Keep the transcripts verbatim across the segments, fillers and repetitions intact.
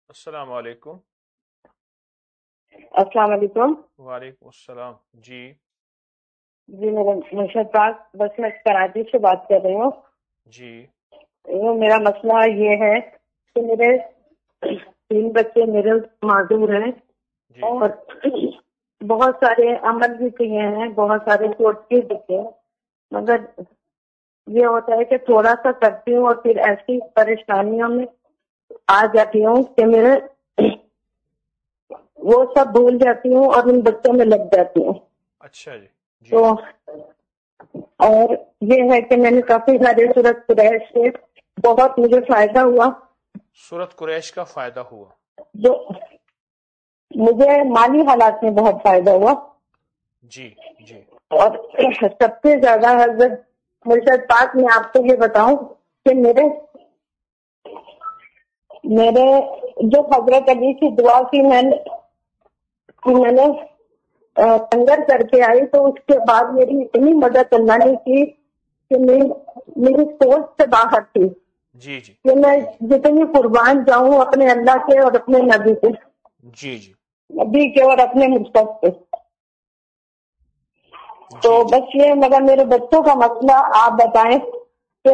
السلام علیکم۔ السلام علیکم۔ وعلیکم السلام۔ جی جی میرا مرشد پاک، بس میں کراچی سے بات کر رہی ہوں۔ جی یہ میرا مسئلہ یہ ہے کہ میرے تین بچے میرے معذور ہیں جی اور بہت سارے عمل بھی کیے ہیں، بہت سارے کورس بھی دیکھے ہیں، مگر یہ ہوتا ہے کہ تھوڑا سا کرتی ہوں اور پھر ایسی پریشانیوں میں آ جاتی ہوں کہ میرے وہ سب بھول جاتی ہوں اور ان بچوں میں لگ جاتی ہوں۔ اچھا جی جی تو اور یہ ہے کہ میں نے کافی سارے سورت قریش سے بہت مجھے فائدہ ہوا، سورت قریش کا فائدہ ہوا۔ جو مجھے مالی حالات میں بہت فائدہ ہوا، جی جی اور سب سے زیادہ حضرت مرشد پاک میں آپ کو یہ بتاؤں کہ میرے میرے جو حضرت علی کی دعا کی میں نے کہ میں نے لنگر کر کے آئی، تو اس کے بعد میری اتنی مدد اللہ نے کی کہ میری میری سوچ سے باہر تھی جی جی کہ میں جتنی قربان جاؤں اپنے اللہ کے اور اپنے نبی کے جی جی نبی کے اور اپنے مستق کے۔ تو جی جی بس یہ، مگر میرے بچوں کا مسئلہ آپ بتائیں کہ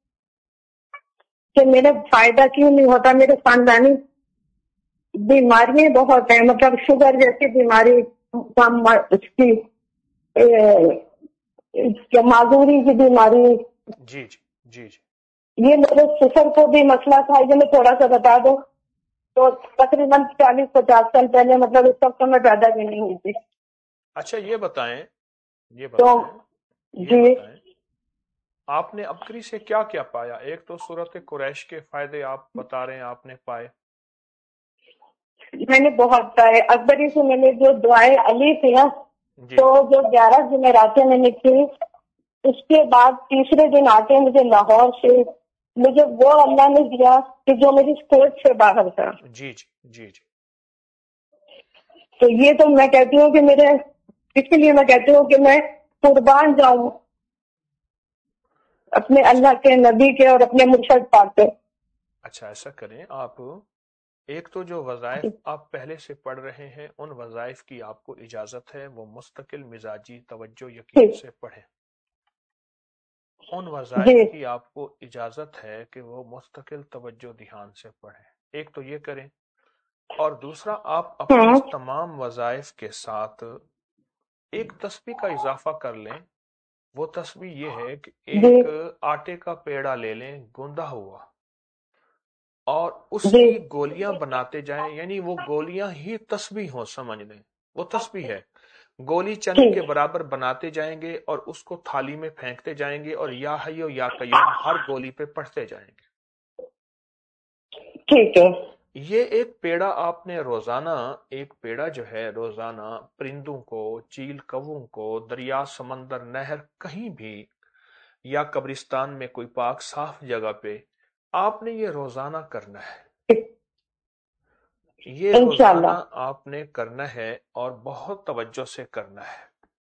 کہ میرے فائدہ کیوں نہیں ہوتا؟ میرے خاندانی بیماریاں بہت ہیں، مطلب شوگر جیسی بیماری، اس کی معذوری کی بیماری، جی جی جی جی یہ میرے سسر کو بھی مسئلہ تھا۔ یہ میں تھوڑا سا بتا دوں تو تقریباً چالیس پچاس سال پہلے، مطلب اس وقت میں پیدا بھی نہیں ہوئی تھی۔ اچھا یہ بتائیں یہ تو بتائیں یہ جی بتائیں آپ نے ابکری سے کیا کیا پایا؟ ایک تو سورت قریش کے فائدے آپ بتا رہے ہیں آپ نے پائے۔ میں نے بہت پائے۔ اکبری سے میں نے جو دعائیں علی تھی نا، جی تو جو گیارہ جمعراتیں میں نے کی، اس کے بعد تیسرے دن آتے مجھے لاہور سے مجھے وہ اللہ نے دیا کہ جو میری سوچ سے باہر تھا۔ جی جی جی جی تو یہ تو میں کہتی ہوں کہ میرے، اس لیے میں کہتی ہوں کہ میں قربان جاؤں اپنے اچھا اللہ کے، نبی کے اور اپنے مرشد پاک کے۔ اچھا ایسا کریں آپ، ایک تو جو وظائف آپ پہلے سے پڑھ رہے ہیں ان وظائف کی آپ کو اجازت ہے وہ مستقل مزاجی توجہ یقین ٹھیک سے پڑھیں۔ ان جی وظائف کی آپ کو اجازت ہے کہ وہ مستقل توجہ دھیان سے پڑھیں، ایک تو یہ کریں۔ اور دوسرا، آپ اپنے ہاں اس تمام وظائف کے ساتھ ایک تسبیح کا اضافہ کر لیں۔ وہ تسبیح یہ ہے کہ جی ایک آٹے کا پیڑا لے لیں گوندا ہوا، اور اس جی کی گولیاں بناتے جائیں، یعنی وہ گولیاں ہی تسبیح ہوں، سمجھ لیں وہ تسبیح ہے۔ گولی چنے ٹھیک کے برابر بناتے جائیں گے اور اس کو تھالی میں پھینکتے جائیں گے، اور یا حیو یا قیوم ہر گولی پہ پڑھتے جائیں گے۔ ٹھیک ہے یہ ایک پیڑا آپ نے روزانہ، ایک پیڑا جو ہے روزانہ پرندوں کو، چیل کووں کو، دریا، سمندر، نہر، کہیں بھی، یا قبرستان میں کوئی پاک صاف جگہ پہ آپ نے یہ روزانہ کرنا ہے۔ یہ انشاءاللہ۔ روزانہ آپ نے کرنا ہے اور بہت توجہ سے کرنا ہے۔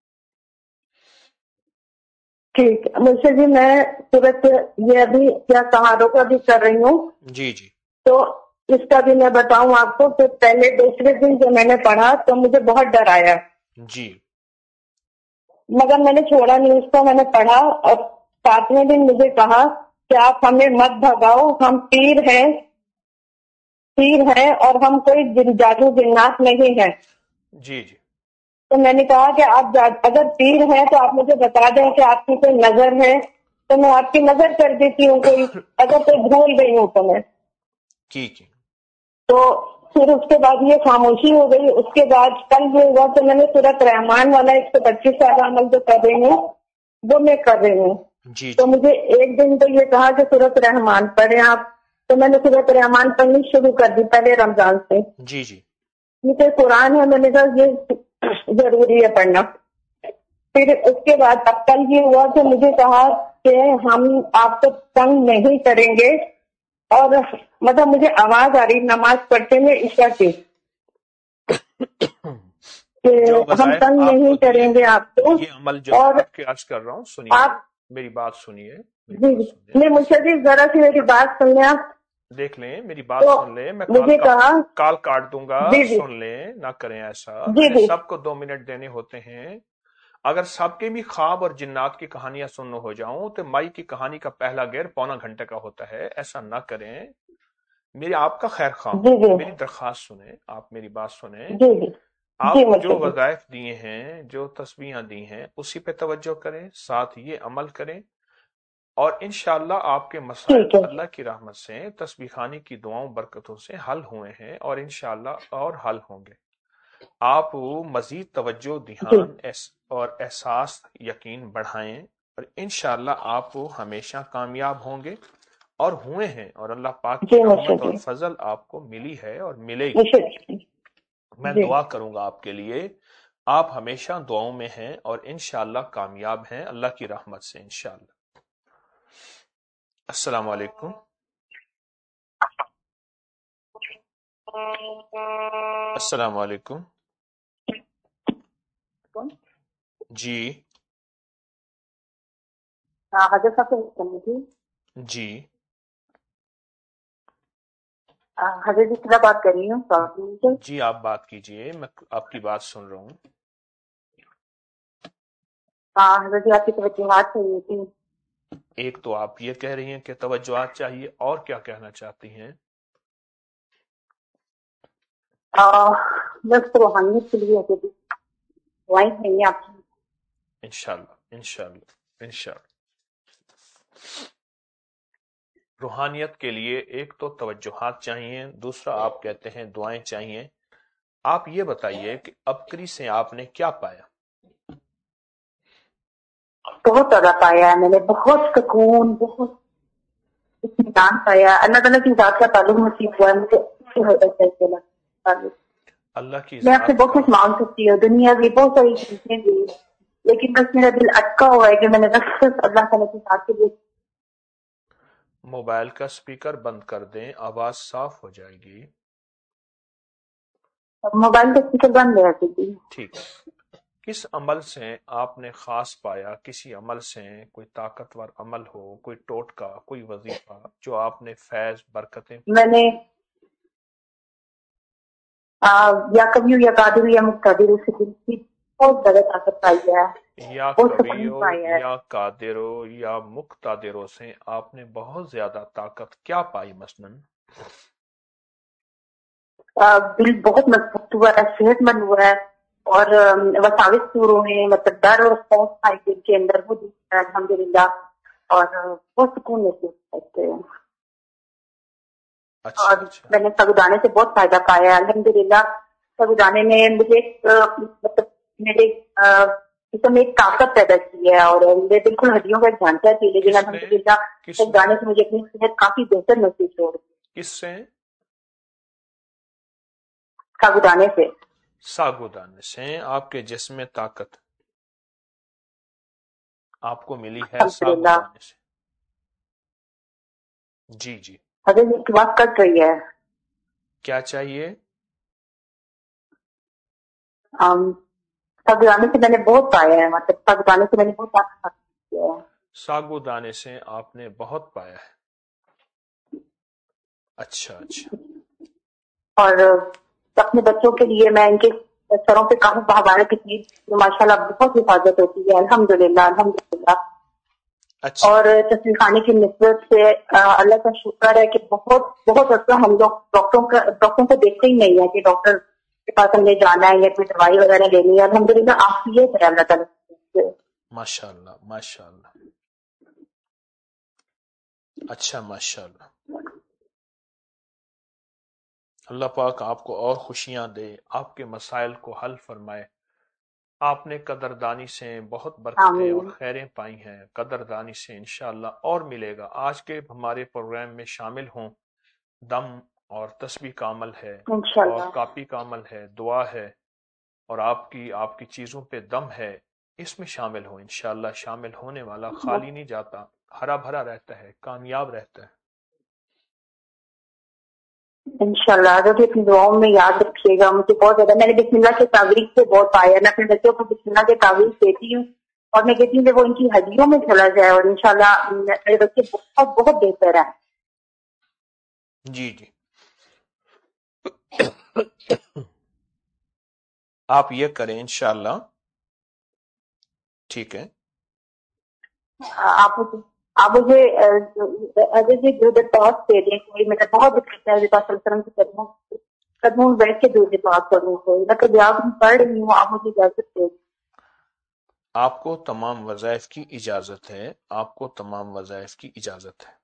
ٹھیک ہے مجھے جی، میں صورت یہ ابھی کیا سہاروں کا بھی کر رہی ہوں، جی جی تو اس کا بھی میں بتاؤں آپ کو کہ پہلے دوسرے دن جو میں نے پڑھا تو مجھے بہت ڈر آیا، جی مگر میں نے چھوڑا نہیں اس کو، میں نے پڑھا اور ساتویں دن مجھے کہا کہ آپ ہمیں مت بھگاؤ، ہم پیر ہیں پیر ہیں اور ہم کوئی جن جادو جنات نہیں ہیں۔ جی جی تو میں نے کہا کہ آپ اگر پیر ہیں تو آپ مجھے بتا دیں کہ آپ کی کوئی نظر ہے تو میں آپ کی نظر کر دیتی ہوں، کوئی اگر کوئی بھول گئی ہوں تو میں ٹھیک ہے تو پھر اس کے بعد یہ خاموشی ہو گئی۔ اس کے بعد کل یہ ہوا تو میں نے سورت رحمان والا ایک سو پچیس والا عمل جو کر رہی ہوں وہ میں کر رہی ہوں۔ جی تو جی مجھے ایک دن تو یہ کہا کہ سورت رحمان پڑھیں آپ، تو میں نے سورت رحمان پڑھنی شروع کر دی پہلے رمضان سے۔ جی جی یہ قرآن ہے، میں نے کہا یہ ضروری ہے پڑھنا۔ پھر اس کے بعد اب کل یہ ہوا کہ مجھے کہا کہ ہم آپ کو تنگ نہیں کریں گے، اور مطلب مجھے آواز آ رہی نماز پڑھتے میں عشاء کی کہ جو ہم وظائف تنگ آپ کو نہیں دیے کریں گے ہیں، آپ کو، یہ عمل جو میں اور آپ کے عرض کر رہا ہوں، سنیے آپ میری بات سنیے میری جی بات جی سنیے نہیں مجھے ذرا سی میری بات سنیں آپ دیکھ لیں میری بات تو سن لیں, میں مجھے کال کہا کال کاٹ دوں گا, جی جی سن لیں, نہ کریں ایسا, جی میں نے جی سب کو دو منٹ دینے ہوتے ہیں. اگر سب کے بھی خواب اور جنات کی کہانیاں سننا ہو جاؤں تو مائی کی کہانی کا پہلا گیر پونا گھنٹے کا ہوتا ہے, ایسا نہ کریں. میری آپ کا خیر خواہ جی ہوں, جی میری درخواست سنیں, آپ میری بات سنیں. جی جی آپ جی کو جو مرشد جی وظائف دیے ہیں, جو تسبیحاں دی ہیں, اسی پہ توجہ کریں, ساتھ یہ عمل کریں, اور انشاءاللہ آپ کے مسائل ٹھیک ہے اللہ کی رحمت سے تسبیح خانی کی دعاؤں برکتوں سے حل ہوئے ہیں, اور انشاءاللہ اور حل ہوں گے. آپ مزید توجہ, جی دھیان اور احساس, یقین بڑھائیں, اور انشاءاللہ آپ ہمیشہ کامیاب ہوں گے, اور ہوئے ہیں, اور اللہ پاک کی جی رحمت مرشد اور جی فضل آپ کو ملی ہے اور ملے گی. مرشد جی میں جی دعا کروں گا آپ کے لیے, آپ ہمیشہ دعاؤں میں ہیں اور انشاءاللہ کامیاب ہیں اللہ کی رحمت سے انشاءاللہ. السلام علیکم. السلام علیکم. جی ہاں حضرت صاحب سے کرنی تھی. جی حضرت جی سے بات کر رہی ہوں سعودی سے. جی آپ بات کیجئے, میں آپ کی بات سن رہا ہوں. ہاں حضرت جی آپ کی توجہات چاہیے تھی. ایک تو آپ یہ کہہ رہی ہیں کہ توجہات چاہیے, اور کیا کہنا چاہتی ہیں؟ بس روحانیت کے لیے حضرت جی دعائیں چاہیے آپ کی. انشاءاللہ انشاءاللہ انشاءاللہ. روحانیت کے لیے ایک تو توجہات چاہیے, دوسرا آپ کہتے ہیں دعائیں چاہیے. آپ یہ بتائیے کہ ابکری سے آپ نے کیا پایا؟ بہت زیادہ پایا ہے میں نے, بہت سکون, بہت اطمینان پایا. اللہ تعالیٰ کی ذات کا تعلق نصیب ہوا ہے مجھے. اللہ کی میں آپ سے ذات بہت کا. کچھ مانگ سکتی ہوں, دنیا کی بہت ساری چیزیں بھی, لیکن بس میرا دل اٹکا ہوا ہے کہ میں نے بس صرف اللہ تعالیٰ کی ذات کے لیے. موبائل کا سپیکر بند کر دیں, آواز صاف ہو جائے گی. موبائل کا اسپیکر بند ہے جی. ٹھیک ہے. کس عمل سے آپ نے خاص پایا, کسی عمل سے, کوئی طاقتور عمل ہو, کوئی ٹوٹکا, کوئی وظیفہ جو آپ نے فیض برکتیں؟ میں نے یا کبھی یا قادر یا مقتدر سے دل کی بہت زیادہ طاقت پائی ہے, یا بہت سکون کبیرو پایا ہے. یا قادرو یا مقتدروں سے آپ نے بہت زیادہ طاقت کیا پائی مثلاً؟ دل بہت مضبوط ہوا ہے, صحت مند ہوا ہے, اور وساوس دور ہوئے, مطلب ڈر اور خوف آئی دل کے اندر وہ دور ہے الحمد للہ, اور بہت سکون محسوس کرتے ہیں. اچھا اور اچھا. میں نے سبودانے سے بہت فائدہ پایا ہے الحمد للہ. سبودانے نے مجھے مطلب میرے جسم میں ایک طاقت پیدا کی ہے, اور میرے بالکل ہڈیوں کا ایک ڈھانچہ تھی, لیکن کس نے الحمد للہ کس نے سبودانے سے مجھے اپنی صحت کافی بہتر محسوس ہو رہی ہے. کس سے؟ سبودانے سے. ساگودانے سے آپ کے جسم میں طاقت آپ کو ملی ہے الحمد للہ. ساگودانے سے. جی جی. حضرت اس کی بات کٹ رہی ہے. کیا چاہیے؟ ساگودانے سے میں نے بہت پایا ہے, مطلب ساگودانے سے میں نے بہت طاقت حاصل کیا ہے. ساگودانے سے آپ نے بہت پایا ہے. اچھا اچھا. اور اپنے بچوں کے لیے میں ان کے سروں پہ کافی بہبارہ کی چیز ماشاء اللہ بہت حفاظت ہوتی ہے الحمد للہ الحمد للہ. اچھا. اور تصویر خانے کی نسبت سے اللہ کا شکر ہے کہ بہت بہت عرصہ ہم لوگ ڈاکٹروں کا ڈاکٹروں کو دیکھتے ہی نہیں ہے کہ ڈاکٹر کے پاس ہم نے جانا ہے یا کوئی دوائی وغیرہ لینی ہے. الحمد للہ عافیت ہے اللہ تعالیٰ سے. ماشاء اللہ ماشاء اللہ. اچھا ماشاء اللہ. اللہ پاک آپ کو اور خوشیاں دے, آپ کے مسائل کو حل فرمائے. آپ نے قدردانی سے بہت برکتیں اور آمین. خیریں پائی ہیں, قدردانی سے انشاءاللہ اور ملے گا. آج کے ہمارے پروگرام میں شامل ہوں, دم اور تسبیح کا عمل ہے, اور انشاءاللہ کاپی کا عمل ہے, دعا ہے, اور آپ کی آپ کی چیزوں پہ دم ہے, اس میں شامل ہوں. انشاءاللہ شامل ہونے والا خالی نہیں جاتا, ہرا بھرا رہتا ہے, کامیاب رہتا ہے. انشاءاللہ حضرت اپنی دعاؤں میں یاد رکھیے گا. مجھے بہت زیادہ میں نے بسم اللہ کے تعویذ سے بہت پایا. میں اپنے بچوں کو بسم اللہ کے تعویذ دیتی ہوں, اور میں کہتی ہوں کہ وہ ان کی ہڈیوں میں چلا جائے, اور انشاءاللہ میرے بچے بہت بہت بہتر ہیں. جی جی آپ یہ کریں انشاءاللہ. ٹھیک ہے. آپ آپ مجھے اجے جی دودھ پاس دے دیں کوئی. میرا بہت دل کرتا ہے پاس سلام سے کروں قدموں میں بیٹھ کے دودھ پاس کروں کوئی. میں کبھی آپ پڑھ رہی ہوں, آپ مجھے اجازت دیں. آپ کو تمام وظائف کی اجازت ہے. آپ کو تمام وظائف کی اجازت ہے.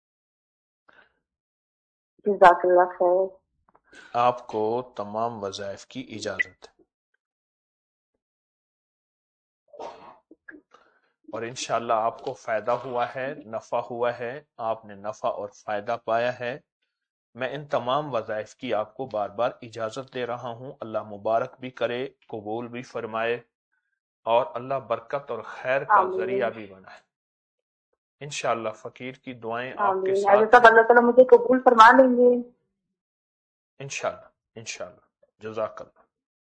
جزاک اللہ خیر. آپ کو تمام وظائف کی اجازت ہے. اور انشاءاللہ آپ کو فائدہ ہوا ہے, نفع ہوا ہے. آپ نے نفع اور فائدہ پایا ہے. میں ان تمام وظائف کی آپ کو بار بار اجازت دے رہا ہوں. اللہ مبارک بھی کرے, قبول بھی فرمائے, اور اللہ برکت اور خیر کا ذریعہ بھی بنائے. انشاءاللہ فقیر کی دعائیں آپ کے ساتھ ہیں. اللہ تعالیٰ مجھے قبول فرما لیں گے انشاءاللہ انشاءاللہ. جزاک اللہ.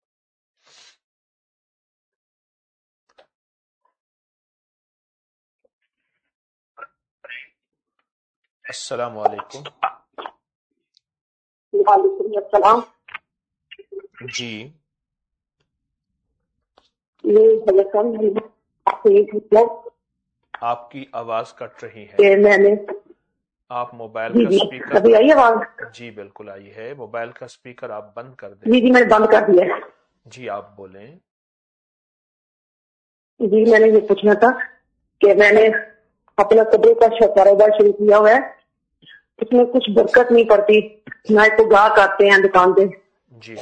السلام علیکم. وعلیکم السلام. جی آپ کی آواز کٹ رہی ہے. میں نے آپ موبائل جی کا جی سپیکر. ابھی آئی آواز؟ جی بالکل آئی ہے. موبائل کا سپیکر آپ بند کر دیں. جی جی میں نے بند کر دیا. جی آپ بولیں. جی میں نے یہ پوچھنا تھا کہ میں نے اپنا قبر کا کاروبار شروع کیا ہوا ہے, اس میں کچھ برکت نہیں پڑتی, نہ تو گاہک آتے ہیں دکان پہ. جی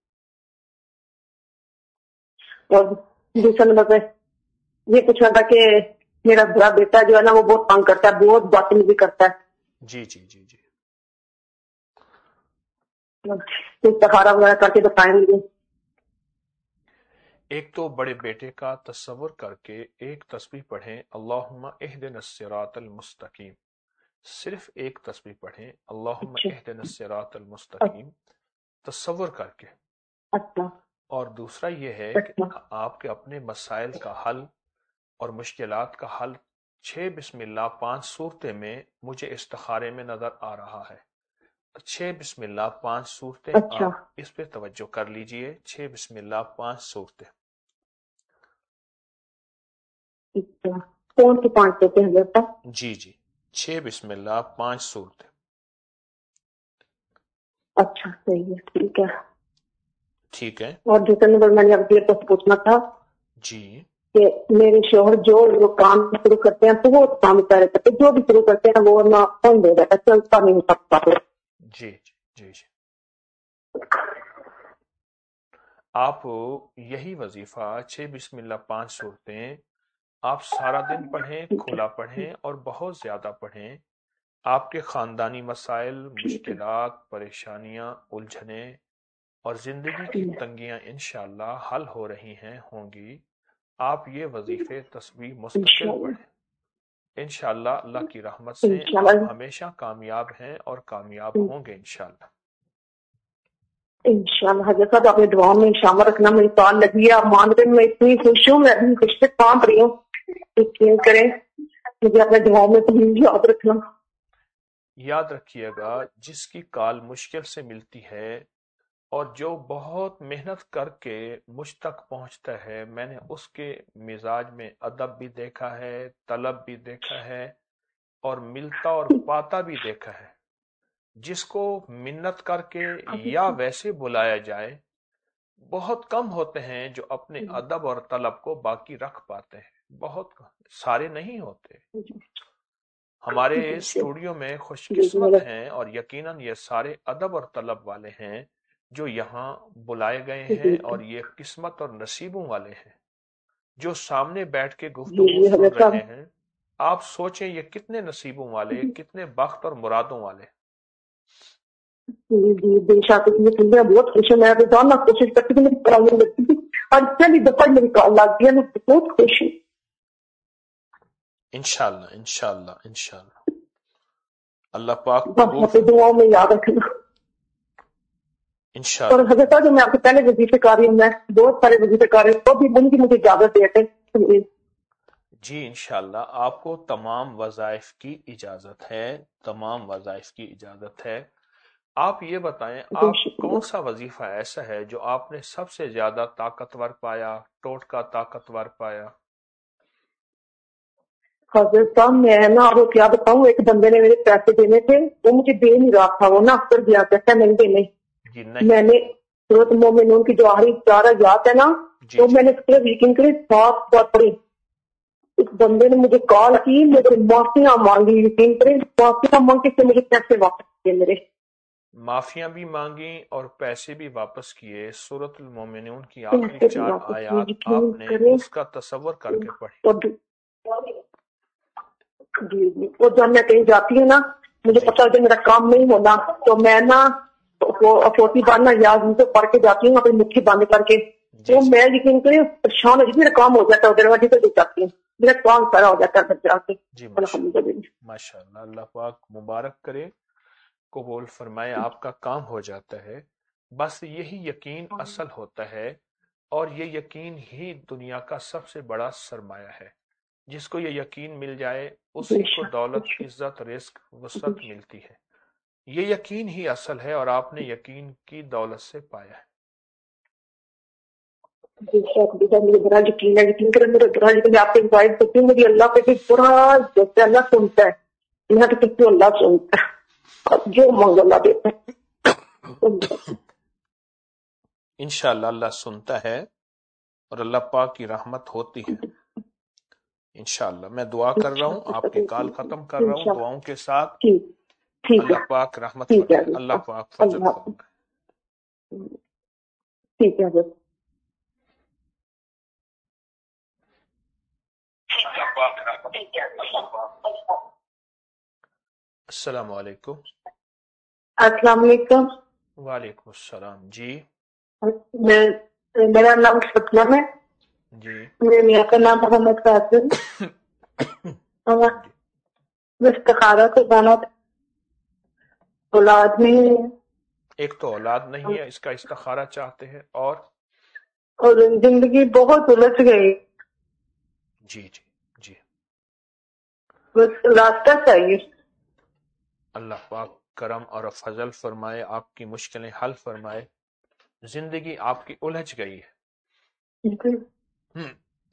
اور دوسرا نمبر پہ یہ پوچھنا تھا کہ میرا بڑا بیٹا جو ہے نا وہ بہت تنگ کرتا ہے, بہت باتیں بھی کرتا ہے. جی جی جی جی استخارہ وغیرہ کر کے بتائیں گے. ایک تو بڑے بیٹے کا تصور کر کے ایک تسبیح پڑھیں, اللہم اہدنا الصراط المستقیم. صرف ایک تسبیح پڑھیں, اللہم اہدنا الصراط المستقیم, تصور کر کے. اچھا. اور دوسرا یہ ہے کہ آپ کے اپنے مسائل کا حل اور مشکلات کا حل چھ بسم اللہ پانچ صورتیں میں مجھے استخارے میں نظر آ رہا ہے. چھ بسم اللہ پانچ صورتیں آپ اس پہ توجہ کر لیجئے. چھ بسم اللہ پانچ صورتیں. کون سی پانچ صورتیں ہیں بیٹا؟ جی جی چھ بسم اللہ پانچ صورتیں. اچھا صحیح ہے, ٹھیک ہے. ٹھیک ہے. اور دوسرے نمبر میں نے اب یہ پوچھنا تھا جی کہ میرے شوہر جو وہ کام شروع کرتے ہیں تو وہ کام کرتے کرتے جو بھی شروع کرتے ہیں وہ نہ کون دے رہتا, چلتا نہیں سکتا. جی جی جی آپ یہی وظیفہ چھ بسم اللہ پانچ صورتیں آپ سارا دن پڑھیں, کھلا پڑھیں اور بہت زیادہ پڑھیں. آپ کے خاندانی مسائل, مشکلات, پریشانیاں, الجھنیں اور زندگی کی تنگیاں انشاءاللہ حل ہو رہی ہیں, ہوں گی. آپ یہ وظیفے تسبیح مستقل پڑھیں. انشاءاللہ اللہ کی رحمت سے آپ ہمیشہ کامیاب ہیں اور کامیاب ہوں گے انشاءاللہ. انشاءاللہ حضرت صاحب اپنے دعاؤں میں شامل رکھنا. میری کال لگی ہے, آپ مان رہے, میں اتنی خوش ہوں, میں ابھی کچھ پہ کام رہی ہوں. یقین کریں مجھے اپنے دعاؤں میں پلیز یاد رکھنا. یاد رکھیے گا, جس کی کال مشکل سے ملتی ہے اور جو بہت محنت کر کے مجھ تک پہنچتا ہے, میں نے اس کے مزاج میں ادب بھی دیکھا ہے, طلب بھی دیکھا ہے, اور ملتا اور پاتا بھی دیکھا ہے. جس کو منت کر کے یا ویسے بلایا جائے, بہت کم ہوتے ہیں جو اپنے ادب اور طلب کو باقی رکھ پاتے ہیں. بہت سارے نہیں ہوتے. ہمارے اسٹوڈیو میں خوش قسمت ہیں اور یقیناً یہ سارے ادب اور طلب والے ہیں جو یہاں بلائے گئے ہیں, اور یہ قسمت اور نصیبوں والے ہیں جو سامنے بیٹھ کے گفتگو سن رہے ہیں. آپ سوچیں یہ کتنے نصیبوں والے, کتنے بخت اور مرادوں والے. جی جی بے شک میں بہت خوش ہوں. میں روزانہ کوشش کرتی ہوں میری کال نہیں لگتی تھی, اور پہلی دفعہ میری کال لگ گئی ہے, میں بہت خوش ہوں. انشاءاللہ انشاءاللہ انشاءاللہ اللہ پاک بس اپنی دعاؤں میں یاد رکھنا. اور حضرت جو میں آپ کے پہلے وظیفے کر رہی ہوں, میں بہت سارے وظیفے کر رہی ہوں, تو بھی ان کی مجھے اجازت دیتے. جی انشاءاللہ آپ کو تمام وظائف کی اجازت ہے, تمام وظائف کی اجازت ہے. آپ یہ بتائیں آپ کون سا وظیفہ ایسا ہے جو آپ نے سب سے زیادہ طاقتور پایا، ٹوٹکا طاقتور پایا؟ حضرت صاحب میں نا آپ کو کیا بتاؤں، ایک بندے نے میرے پیسے دینے تھے، وہ مجھے دے نہیں رہا تھا، وہ نا اکثر دیا کہتا نہیں دینے. جی نہیں میں نے سورۃ المومنون کی جو آخری چار آیات ہے نا، جی تو جی میں نے اس کے یقین کرے سات بار پڑھی. اس بندے نے مجھے کال کی، مجھے معافیاں مانگی، یقین کرے معافیاں مانگ کے مجھے پیسے واپس کیے میرے. معافیاں بھی مانگی اور پیسے بھی واپس کیے. سورۃ المومنون کی آخری پیسے بھی چار واپس کیے، آیات یقین آپ نے کرے. اس کا تصور کر کے پڑھی. اور جی جی اور جب میں کہیں جاتی ہوں نا، مجھے جی پتا ہے میرا کام نہیں ہونا، تو میں نا فوٹی باندھنا یاد سے پڑھ کے جاتی ہوں اپنی مٹھی بند کر کے. جی تو جی میں یقین کرے پریشان ہو جاتی، میرا کام ہو جاتا ہے دروازے پہ جاتی ہوں، میرا کام سارا ہو جاتا ہے جا کے. جی ماشاء الحمد اللہ للہ. ماشاء اللہ. اللہ پاک مبارک کرے، قبول فرمائے، آپ کا کام ہو جاتا ہے. بس یہی یقین اصل ہوتا ہے، اور یہ یقین ہی دنیا کا سب سے بڑا سرمایہ ہے. جس کو یہ یقین مل جائے بے اسی کو شک بے دولت، شک عزت، رزق، بے وسعت شک ملتی ہے. یہ یقین ہی اصل ہے، اور آپ نے یقین کی دولت سے پایا ہے. بے شک بیٹا، مجھے بڑا یقین ہے، یقین کرے میرا بڑا یقین ہے. آپ کو انوائٹ کرتی ہوں، مجھے اللہ پہ بھی بڑا جیسے اللہ سنتا ہے، یہاں تو کسی اللہ سنتا ہے، اور جو مانگو اللہ دیتا ہے. انشاءاللہ اللہ سنتا ہے، اور اللہ پاک کی رحمت ہوتی ہے. انشاءاللہ میں دعا کر رہا ہوں، آپ کی کال ختم کر رہا ہوں دعاؤں کے ساتھ. ٹھیک ٹھیک ہے اللہ پاک رحمت ٹھیک ہے فرمائے، اللہ پاک فضل اللہ حافظ. فرمائے. ٹھیک ہے حضرت. السلام علیکم. السلام علیکم. وعلیکم السلام. جی میں میرا نام ستنم ہے، جی میرے میاں کا نام محمد قاسم. جی. میں استخارہ سے جانا تھا، اولاد نہیں ہے، ایک تو اولاد نہیں ہے، اس کا استخارہ چاہتے ہیں، اور اور زندگی بہت الجھ گئی، جی جی جی. بس راستہ چاہیے. اللہ پاک کرم اور فضل فرمائے، آپ کی مشکلیں حل فرمائے. زندگی آپ کی الجھ گئی ہے. ہم،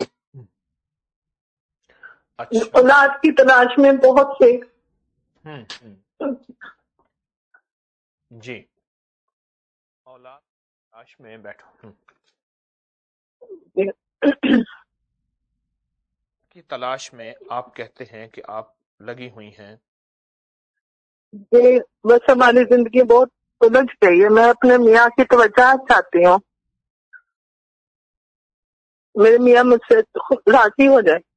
اچھا. اولاد کی تلاش میں بہت سے ہم، ہم، جی اولاد تلاش میں بیٹھو. ہم، کی تلاش میں آپ کہتے ہیں کہ آپ لگی ہوئی ہیں. یہ بس ہماری زندگی بہت الجھ گئی ہے، میں اپنے میاں کی توجہ چاہتی ہوں، میرے میاں مجھ سے راضی ہو جائے.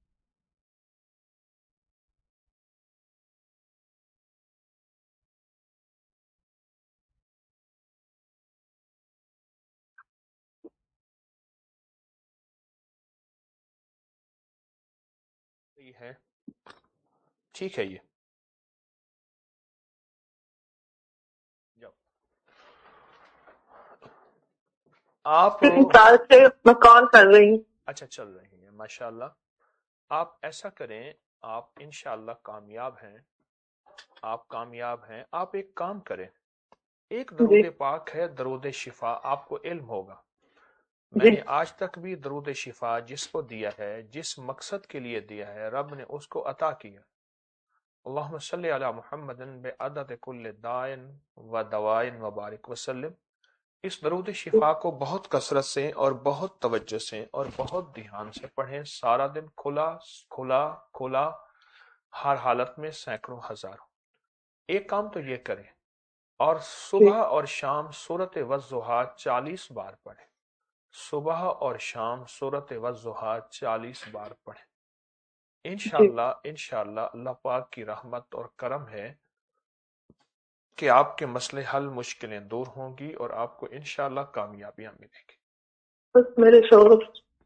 یہ ہے ٹھیک ہے. یہ جاؤ. آپ تین سال سے میں کال کر رہی ہوں. اچھا چل رہی ہیں، ماشاءاللہ. آپ ایسا کریں، آپ انشاءاللہ کامیاب ہیں، آپ کامیاب ہیں. آپ ایک کام کریں، ایک جی درود پاک ہے، درود شفا، آپ کو علم ہوگا. میں جی نے آج تک بھی درود شفا جس کو دیا ہے، جس مقصد کے لیے دیا ہے، رب نے اس کو عطا کیا. اللہم صلی علی محمد بعدد کل دائن و دوائن و بارک وسلم. اس درود شفا کو بہت کثرت سے اور بہت توجہ سے اور بہت دھیان سے پڑھیں. سارا دن کھلا کھلا کھلا، ہر حالت میں سینکڑوں ہزاروں. ایک کام تو یہ کریں، اور جی صبح اور شام سورت والضحیٰ چالیس بار پڑھیں. صبح اور شام سورت والضحیٰ چالیس بار پڑھیں. جی انشاءاللہ انشاءاللہ اللہ پاک کی رحمت اور کرم ہے کہ آپ کے مسئلے حل، مشکلیں دور ہوں گی، اور آپ کو انشاءاللہ کامیابیاں ملیں گی. بس میرے شوہر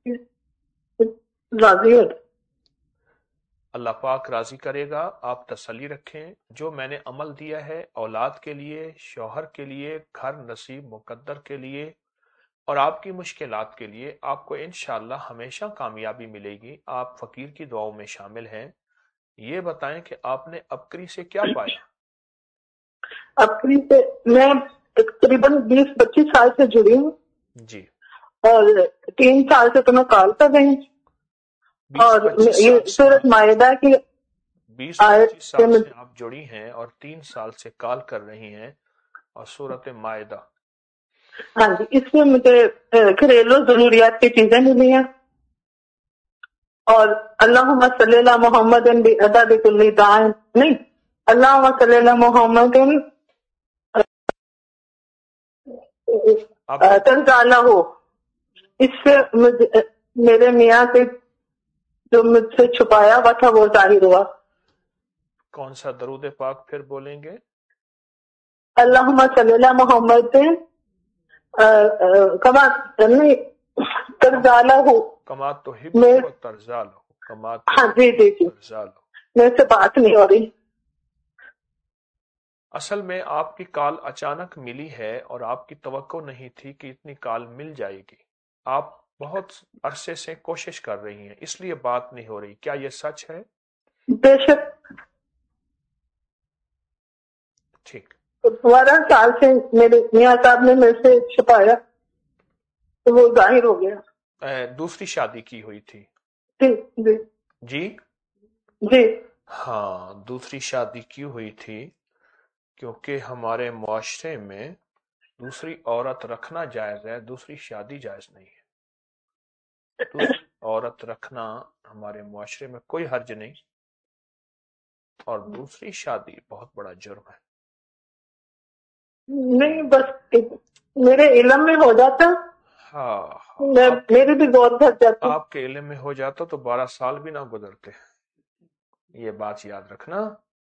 راضی ہو. اللہ پاک راضی کرے گا. آپ تسلی رکھیں. جو میں نے عمل دیا ہے اولاد کے لیے، شوہر کے لیے، گھر نصیب مقدر کے لیے، اور آپ کی مشکلات کے لیے، آپ کو انشاءاللہ ہمیشہ کامیابی ملے گی. آپ فقیر کی دعاؤں میں شامل ہیں. یہ بتائیں کہ آپ نے ابکری سے کیا پایا؟ اپنی سے میں تقریباً بیس پچیس سال سے جڑی ہوں جی، اور تین سال سے تو میں کال کر رہی ہوں، اور یہ سورۃ مائدہ کی بیس آیت پچیس سال سے سے آپ جڑی ہیں اور تین سال سے کال کر رہی ہیں، اور سورۃ مائدہ، ہاں جی، اس میں مجھے گھریلو ضروریات کی چیزیں ملی ہیں، اور اللہم صلی اللہ محمد بعدد کل داع، نہیں، اللہم صلی اللہ محمد آپ تنزالہ ہو، اس سے مجھے میرے میاں سے جو مجھ سے چھپایا ہوا تھا وہ ظاہر ہوا۔ کون سا درود پاک پھر بولیں گے؟ اللہم صلی اللہ محمد کما نہیں تنزالہ ہو، کما تو ہب میں و ترزال ہو، کما تو ہاں جی جی جی، ترزال ہو۔ میرے سے بات نہیں ہو رہی۔ اصل میں آپ کی کال اچانک ملی ہے اور آپ کی توقع نہیں تھی کہ اتنی کال مل جائے گی۔ آپ بہت عرصے سے کوشش کر رہی ہیں، اس لیے بات نہیں ہو رہی، کیا یہ سچ ہے؟ بے شک، ٹھیک، بارہ سال سے میرے میاں صاحب نے میرے سے چھپایا تو وہ ظاہر ہو گیا۔ اے، دوسری شادی کی ہوئی تھی؟ جی جی جی جی، ہاں، دوسری شادی کی ہوئی تھی، کیونکہ ہمارے معاشرے میں دوسری عورت رکھنا جائز ہے، دوسری شادی جائز نہیں ہے۔ دوسری عورت رکھنا ہمارے معاشرے میں کوئی حرج نہیں، اور دوسری شادی بہت بڑا جرم ہے۔ نہیں بس میرے علم میں ہو جاتا، ہاں، میں آپ میری بھی غور بھر جاتی۔ آپ کے علم میں ہو جاتا تو بارہ سال بھی نہ گزرتے، یہ بات یاد رکھنا۔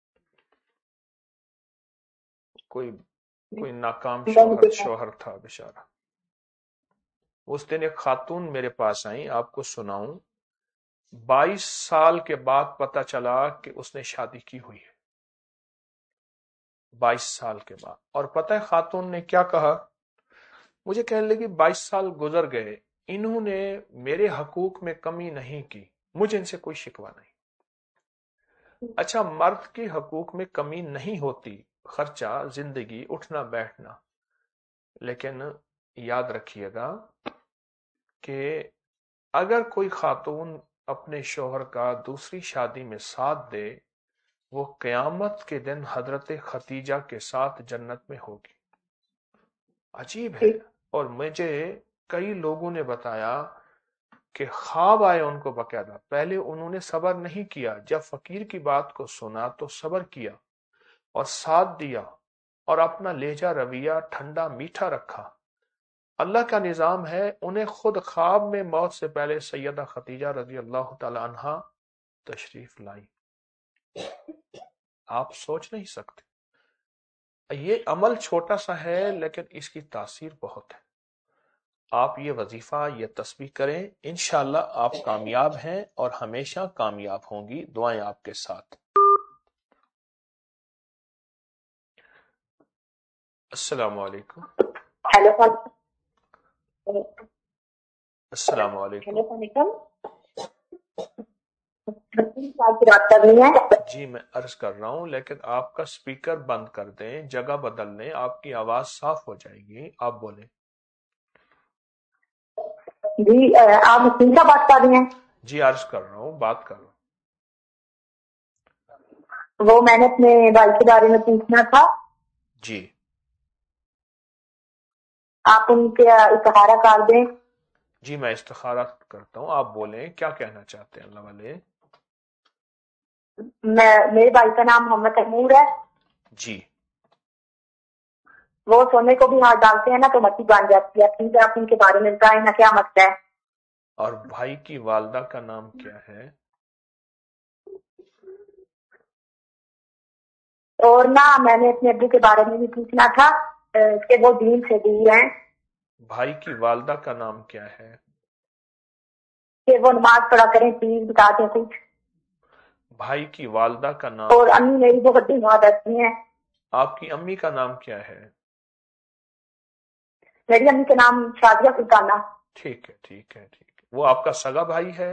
کوئی کوئی ناکام شوہر شوہر تھا بیچارہ۔ اس دن ایک خاتون میرے پاس آئی، آپ کو سناؤں، بائیس سال کے بعد پتا چلا کہ اس نے شادی کی ہوئی ہے، بائیس سال کے بعد۔ اور پتہ ہے خاتون نے کیا کہا؟ مجھے کہنے لگی بائیس سال گزر گئے، انہوں نے میرے حقوق میں کمی نہیں کی، مجھے ان سے کوئی شکوہ نہیں۔ اچھا، مرد کے حقوق میں کمی نہیں ہوتی، خرچہ، زندگی، اٹھنا بیٹھنا، لیکن یاد رکھیے گا کہ اگر کوئی خاتون اپنے شوہر کا دوسری شادی میں ساتھ دے، وہ قیامت کے دن حضرت خدیجہ کے ساتھ جنت میں ہوگی۔ عجیب ہے۔ اور مجھے کئی لوگوں نے بتایا کہ خواب آئے ان کو باقاعدہ، پہلے انہوں نے صبر نہیں کیا، جب فقیر کی بات کو سنا تو صبر کیا اور ساتھ دیا اور اپنا لہجہ رویہ ٹھنڈا میٹھا رکھا۔ اللہ کا نظام ہے، انہیں خود خواب میں موت سے پہلے سیدہ خدیجہ رضی اللہ تعالی عنہا تشریف لائی۔ آپ سوچ نہیں سکتے، یہ عمل چھوٹا سا ہے لیکن اس کی تاثیر بہت ہے۔ آپ یہ وظیفہ، یہ تسبیح کریں، انشاءاللہ آپ کامیاب ہیں اور ہمیشہ کامیاب ہوں گی، دعائیں آپ کے ساتھ۔ السلام علیکم۔ ہیلو السلام علیکم۔ ہیلو علیکم، بات کر رہی ہیں؟ جی میں عرض کر رہا ہوں، لیکن آپ کا سپیکر بند کر دیں، جگہ بدل لیں، آپ کی آواز صاف ہو جائے گی، آپ بولیں۔ جی آپ مسلم کا بات کر رہی ہیں؟ جی عرض کر رہا ہوں، بات کر رہا ہوں۔ وہ میں نے اپنے بھائی کے بارے میں پوچھنا تھا، جی آپ ان کے استخارہ کر دیں۔ جی میں استخارہ کرتا ہوں، آپ بولیں کیا کہنا چاہتے ہیں اللہ والے۔ میں میرے بھائی کا نام محمد تیمور ہے، جی وہ سونے کو بھی ہاتھ ڈالتے ہیں نا تو مٹی بن جاتی ہے، ٹھیک ہے، آپ ان کے بارے میں بتائیں نا کیا مسئلہ ہے۔ اور بھائی کی والدہ کا نام کیا ہے؟ اور نہ میں نے اپنے ابو کے بارے میں بھی پوچھنا تھا کہ وہ دین سے دور ہیں، بھائی کی والدہ کا نام کیا ہے؟ کہ وہ نماز پڑھا کریں، پلیز بتا دیں کچھ۔ بھائی کی والدہ کا نام اور کیا امی میری بہت بیمار رہتی ہیں۔ آپ کی امی کا نام کیا ہے؟ میری امی کا نام شادیہ سلطانہ۔ ٹھیک ہے ٹھیک ہے ٹھیک ہے، وہ آپ کا سگا بھائی ہے؟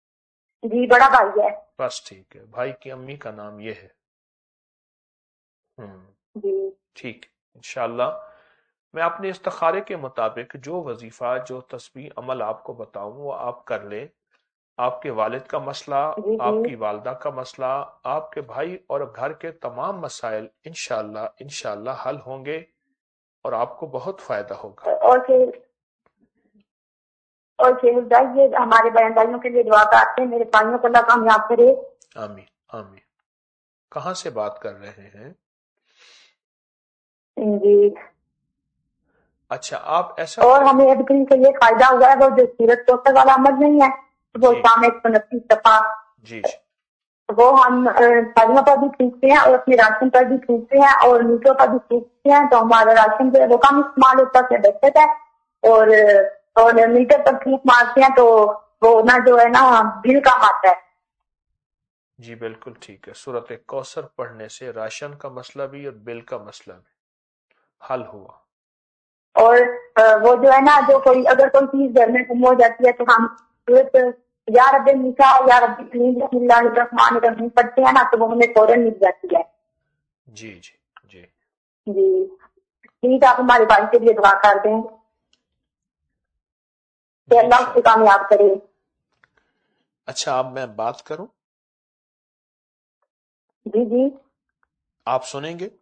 جی بڑا بھائی ہے۔ بس ٹھیک ہے، بھائی کی امی کا نام یہ ہے۔ ہوں جی ٹھیک انشاءاللہ میں اپنے استخارے کے مطابق جو وظیفہ جو تسبیح عمل آپ کو بتاؤں وہ آپ کر لیں. آپ کے والد کا مسئلہ، جی جی آپ کی والدہ کا مسئلہ، آپ کے بھائی اور گھر کے تمام مسائل انشاءاللہ انشاءاللہ حل ہوں گے اور آپ کو بہت فائدہ ہوگا. اور پھر اور پھر جائیے ہمارے بہن بھائیوں کے لیے دعا کرتے ہیں، میرے بھائیوں کو اللہ کامیاب کرے. آمین آمین. کہاں سے بات کر رہے ہیں؟ جی اچھا آپ ایسا اور کریں. ہمیں ابھی سے یہ فائدہ ہوا ہے، وہ جو سیرت چوتھے والا عمل نہیں ہے وہ جی شام ایک سو انتیس دفعہ، جی جی وہ ہم تھالیوں پر بھی کھینچتے ہیں اور اپنے راشن پر بھی کھینچتے ہیں اور میٹوں پر بھی کھینچتے ہیں، تو ہمارا راشن جو ہے وہ کم استعمال ہوتا ہے، بچت ہے. اور اور میٹر پر کھینچ مارتے ہیں تو وہ نہ جو ہے نا بل کم آتا ہے. جی بالکل ٹھیک ہے. سورۃ کوثر پڑھنے سے راشن کا مسئلہ بھی اور بل کا مسئلہ بھی حل ہوا. اور وہ جو ہے نا جو کوئی اگر کوئی چیز گھر میں گم ہو جاتی ہے تو ہم یا رب نسا یا رب بسم اللہ الرحمن الرحیم پڑھتے ہیں نا تو وہ ہمیں فوراً مل جاتی ہے. جی جی جی جی ٹھیک ہے، آپ ہمارے بھائی کے لیے دعا کر دیں کہ جی اللہ اس کو انشاءاللہ. کامیاب کرے. اچھا اب میں بات کروں، جی جی آپ سنیں گے؟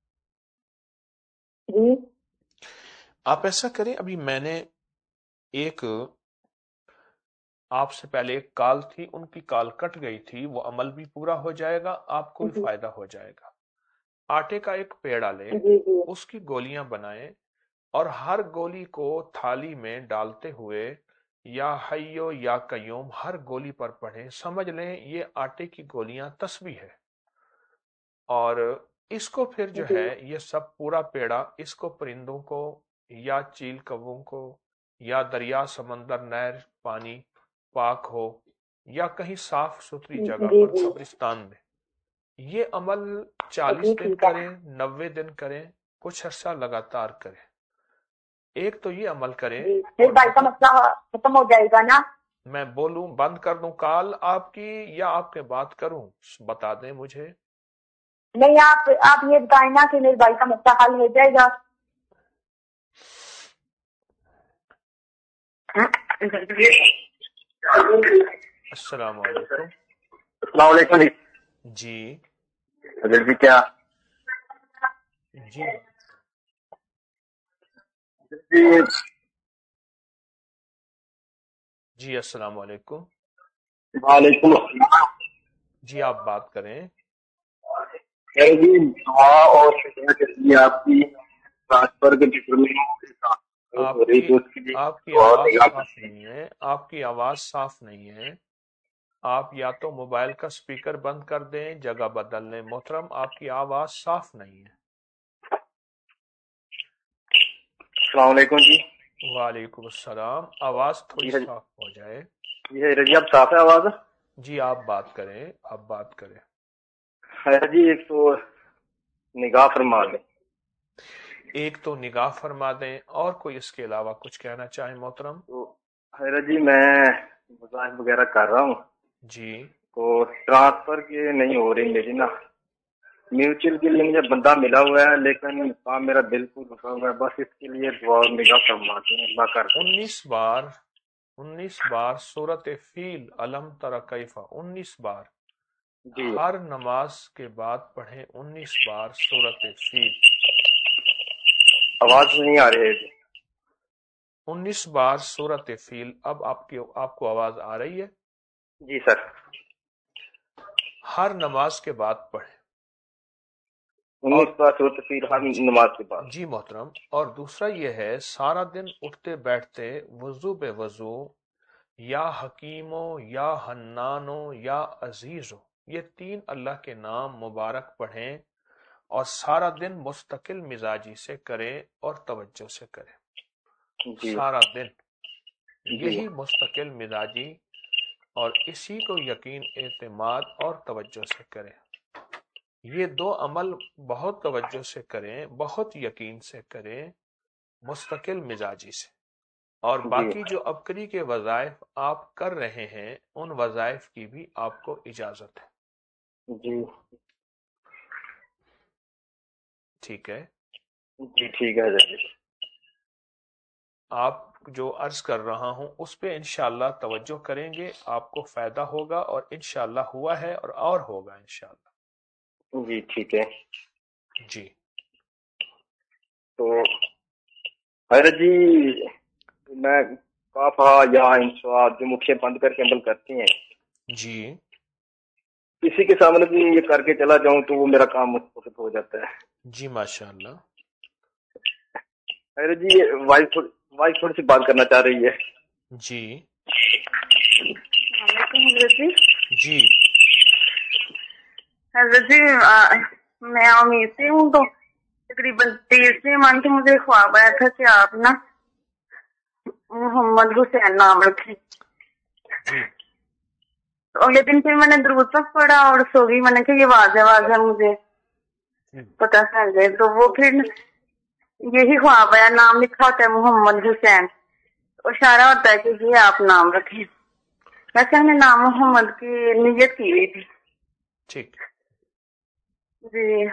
جی آپ ایسا کریں، ابھی میں نے ایک آپ سے پہلے ایک کال تھی، ان کی کال کٹ گئی تھی، وہ عمل بھی پورا ہو جائے گا، آپ کو بھی جی فائدہ ہو جائے گا. آٹے کا ایک پیڑا لیں، جی جی اس کی گولیاں بنائیں اور ہر گولی کو تھالی میں ڈالتے ہوئے یا حیو یا قیوم ہر گولی پر پڑھیں. سمجھ لیں یہ آٹے کی گولیاں تسبیح ہے. اور اس کو پھر جو جی ہے یہ سب پورا پیڑا اس کو پرندوں کو یا چیل کووں کو یا دریا سمندر نہر پانی پاک ہو یا کہیں صاف ستھری جگہ جی پر جی قبرستان میں یہ عمل چالیس جی دن ٹھیک ہے. کریں، نوے دن کریں، کچھ عرصہ لگاتار کریں. ایک تو یہ عمل کریں. جی پھر اور بھائی کا بہت مسئلہ ختم ہو جائے گا نا؟ میں بولوں بند کر دوں کال آپ کی یا آپ کے بات کروں؟ بتا دیں مجھے. نہیں آپ آپ یہ بتائیں نا کہ میرے بھائی کا مسئلہ حل ہو جائے گا. السلام علیکم. السلام علیکم جی. جی حضرت جی کیا جی جی جی السلام علیکم. وعلیکم السلام. جی آپ بات کریں. خیر جی دعا اور خدمت کے لیے آپ کی ٹرانسفر کے ذکر میں ہو آپ رہی کی تو اس کے لیے آپ کی دعا آواز نگاہ صاف نہیں ہے، آپ کی آواز صاف نہیں ہے. آپ یا تو موبائل کا سپیکر بند کر دیں، جگہ بدل لیں. محترم آپ کی آواز صاف نہیں ہے. السلام علیکم جی. وعلیکم السلام. آواز تھوڑی جی صاف ہو جائے. جی حضرت جی اب صاف ہے آواز؟ جی آپ بات کریں، آپ بات کریں. خیر جی ایک تو نگاہ فرما لیں. ایک تو نگاہ فرما دیں، اور کوئی اس کے علاوہ کچھ کہنا چاہیں محترم؟ تو حضرت جی میں مذاہب وغیرہ کر رہا ہوں جی تو ٹرانسفر کے نہیں ہو رہی میری نا. میوچل کے لیے مجھے بندہ ملا ہوا ہے لیکن کام میرا بالکل رکا ہوا ہے. بس اس کے لیے دعا اور نگاہ فرماتے ہیں اللہ کر دیں. انیس بار انیس بار سورت فیل علم تر کیفہ انیس بار جی ہر نماز کے بعد پڑھیں. انیس بار سورت فیل آواز انیس نہیں آ رہی ہے جی. انیس بار سورت فیل. اب آپ کی آپ کو آواز آ رہی ہے؟ جی سر. ہر نماز کے بعد پڑھیں. اور انیس بار سورۃ فیل ہر جی نماز کے بعد. جی محترم. اور دوسرا یہ ہے سارا دن اٹھتے بیٹھتے وضو بے وضو یا حکیمو یا حنانو یا عزیزو یہ تین اللہ کے نام مبارک پڑھیں اور سارا دن مستقل مزاجی سے کریں اور توجہ سے کریں. جی سارا دن جی یہی مستقل مزاجی اور اسی کو یقین اعتماد اور توجہ سے کریں. یہ دو عمل بہت توجہ سے کریں، بہت یقین سے کریں، مستقل مزاجی سے. اور جی باقی جو ابکری کے وظائف آپ کر رہے ہیں ان وظائف کی بھی آپ کو اجازت ہے. جی ٹھیک ہے جی ٹھیک ہے حضرت جی. آپ جو عرض کر رہا ہوں اس پہ انشاءاللہ توجہ کریں گے، آپ کو فائدہ ہوگا، اور انشاءاللہ ہوا ہے اور اور ہوگا انشاءاللہ. جی ٹھیک ہے. جی تو حضرت جی میں کافا یا انشاء جو مکھے بند کر کے عمل کرتے ہیں، جی کسی کے سامنے بھی یہ کر کے چلا جاؤں تو وہ میرا کام متفق ہو جاتا ہے. جی ماشاءاللہ. حضرت جی وائف وائف تھوڑی سی بات کرنا چاہ رہی ہے. جی حضرت جی جی حضرت جی میں امید سے ہوں، تو تقریباً تیسویں منتھ مجھے خواب آیا تھا کہ آپ نا محمد حسین نام رکھے. جی تو اگلے دن پھر میں نے درود پاک پڑھا اور سو گئی. میں نے کہا یہ واضح واضح مجھے پتہ چل گئے. تو وہ پھر یہی خواب آیا، نام لکھا ہوتا ہے محمد حسین، اشارہ ہوتا ہے کہ یہ آپ نام رکھیں. ویسے ہم نے نام محمد کی نیت کی ہوئی تھی. ٹھیک. جی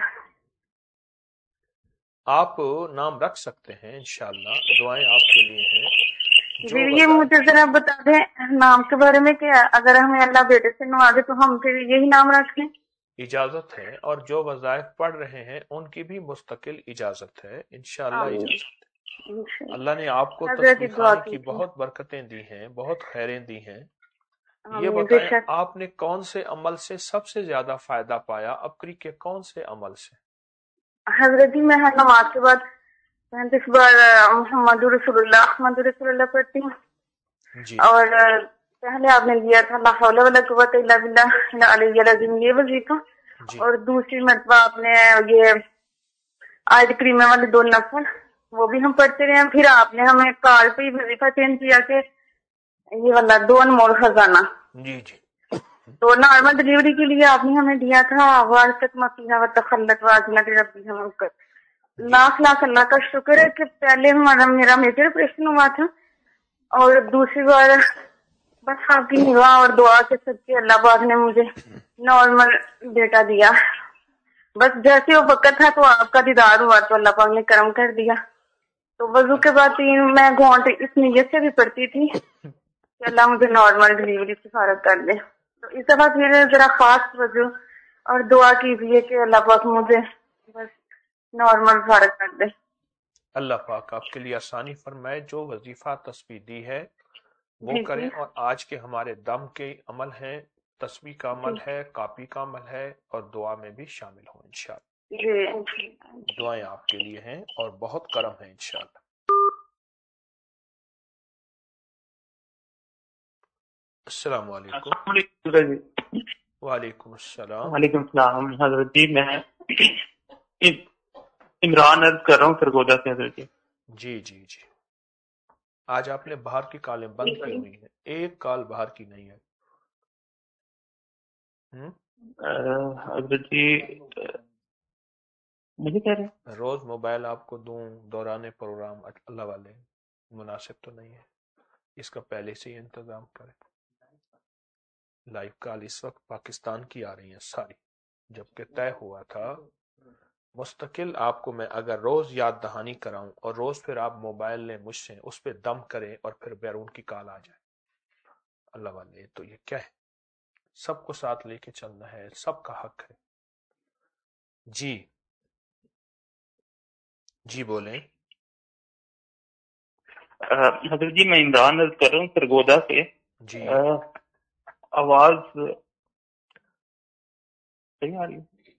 آپ نام رکھ سکتے ہیں انشاءاللہ، دعائیں آپ کے لیے ہیں. جی یہ مجھے ذرا بتا دیں نام کے بارے میں، کہ اگر ہمیں اللہ بیٹے سے نوازے تو ہم پھر یہی نام رکھیں. اجازت ہے، اور جو وظائف پڑھ رہے ہیں ان کی بھی مستقل اجازت ہے انشاءاللہ. اجازت ہے. اللہ نے آپ کو تسبیح خانی کی بہت برکتیں دی ہیں، بہت خیریں دی ہیں. یہ بتائیں آپ نے کون سے عمل سے سب سے زیادہ فائدہ پایا، اپری کے کون سے عمل سے؟ حضرت جی میں ہر نماز کے بعد پینتیس بار محمد رسول اللہ محمد رسول اللہ پڑھتی ہوں. جی اور پہلے آپ نے دیا تھا لا حول ولا قوت الا باللہ العلی العظیم یہ وظیفہ، جی اور دوسری مرتبہ آپ نے یہ آیت کریمہ والے دو نفل وہ بھی ہم پڑھتے رہے ہیں. پھر آپ نے ہمیں کال پہ ہی وظیفہ چینج کیا کہ یہ والا دو انمول خزانہ. جی جی تو نارمل ڈلیوری کے لیے آپ نے ہمیں دیا تھا وارثت مسیحا و تخلت واجنت ربی ہم کر. لاکھ لاکھ اللہ کا شکر ہے کہ پہلے ہمارا میرا میجر آپریشن ہوا تھا، اور دوسری بار بس آپ کی نگاہ اور دعا کے صدقے اللہ پاک نے مجھے نارمل بیٹا دیا. بس جیسے وہ وقت تھا تو آپ کا دیدار ہوا تو اللہ پاک نے کرم کر دیا. تو وضو کے بعد تین میں گھونٹ اس نیت سے بھی پڑتی تھی کہ اللہ مجھے نارمل ڈلیوری سے فارغ کر دے. تو اس دفعہ پھر ذرا خاص وضو اور دعا کیجیے کہ اللہ پاک مجھے بس نارمل فارغ کر دے. اللہ پاک آپ کے لیے آسانی فرمائے. جو وظیفہ تسبیح دی ہے وہ جی کریں، جی اور آج کے ہمارے دم کے عمل ہیں، تسبیح کا عمل ہے، کاپی کا عمل ہے، اور دعا میں بھی شامل ہوں انشاءاللہ. جی دعائیں آپ کے لیے ہیں اور بہت کرم ہے انشاءاللہ. السلام علیکم. وعلیکم السلام. وعلیکم السلام حضرت جی. میں عمران عرض کر رہا ہوں سرگودا سے حضرت جی. جی جی جی آج آپ نے باہر کی کالیں بند کی ہوئی ہیں، ایک کال باہر کی نہیں ہے. حضرت جی مجھے کہہ رہے ہیں روز موبائل آپ کو دوں دوران پروگرام، اللہ والے مناسب تو نہیں ہے. اس کا پہلے سے ہی انتظام کریں. لائیو کال اس وقت پاکستان کی آ رہی ہیں ساری، جبکہ طے ہوا تھا مستقل آپ کو میں اگر روز یاد دہانی کراؤں اور روز پھر آپ موبائل لیں مجھ سے، اس پہ دم کریں اور پھر بیرون کی کال آ جائے. اللہ والے تو یہ کیا ہے، سب کو ساتھ لے کے چلنا ہے، سب کا حق ہے. جی جی بولیں. حضرت جی میں عمران عرض کر رہا ہوں سرگودا سے. جی آواز صحیح آ رہی ہے؟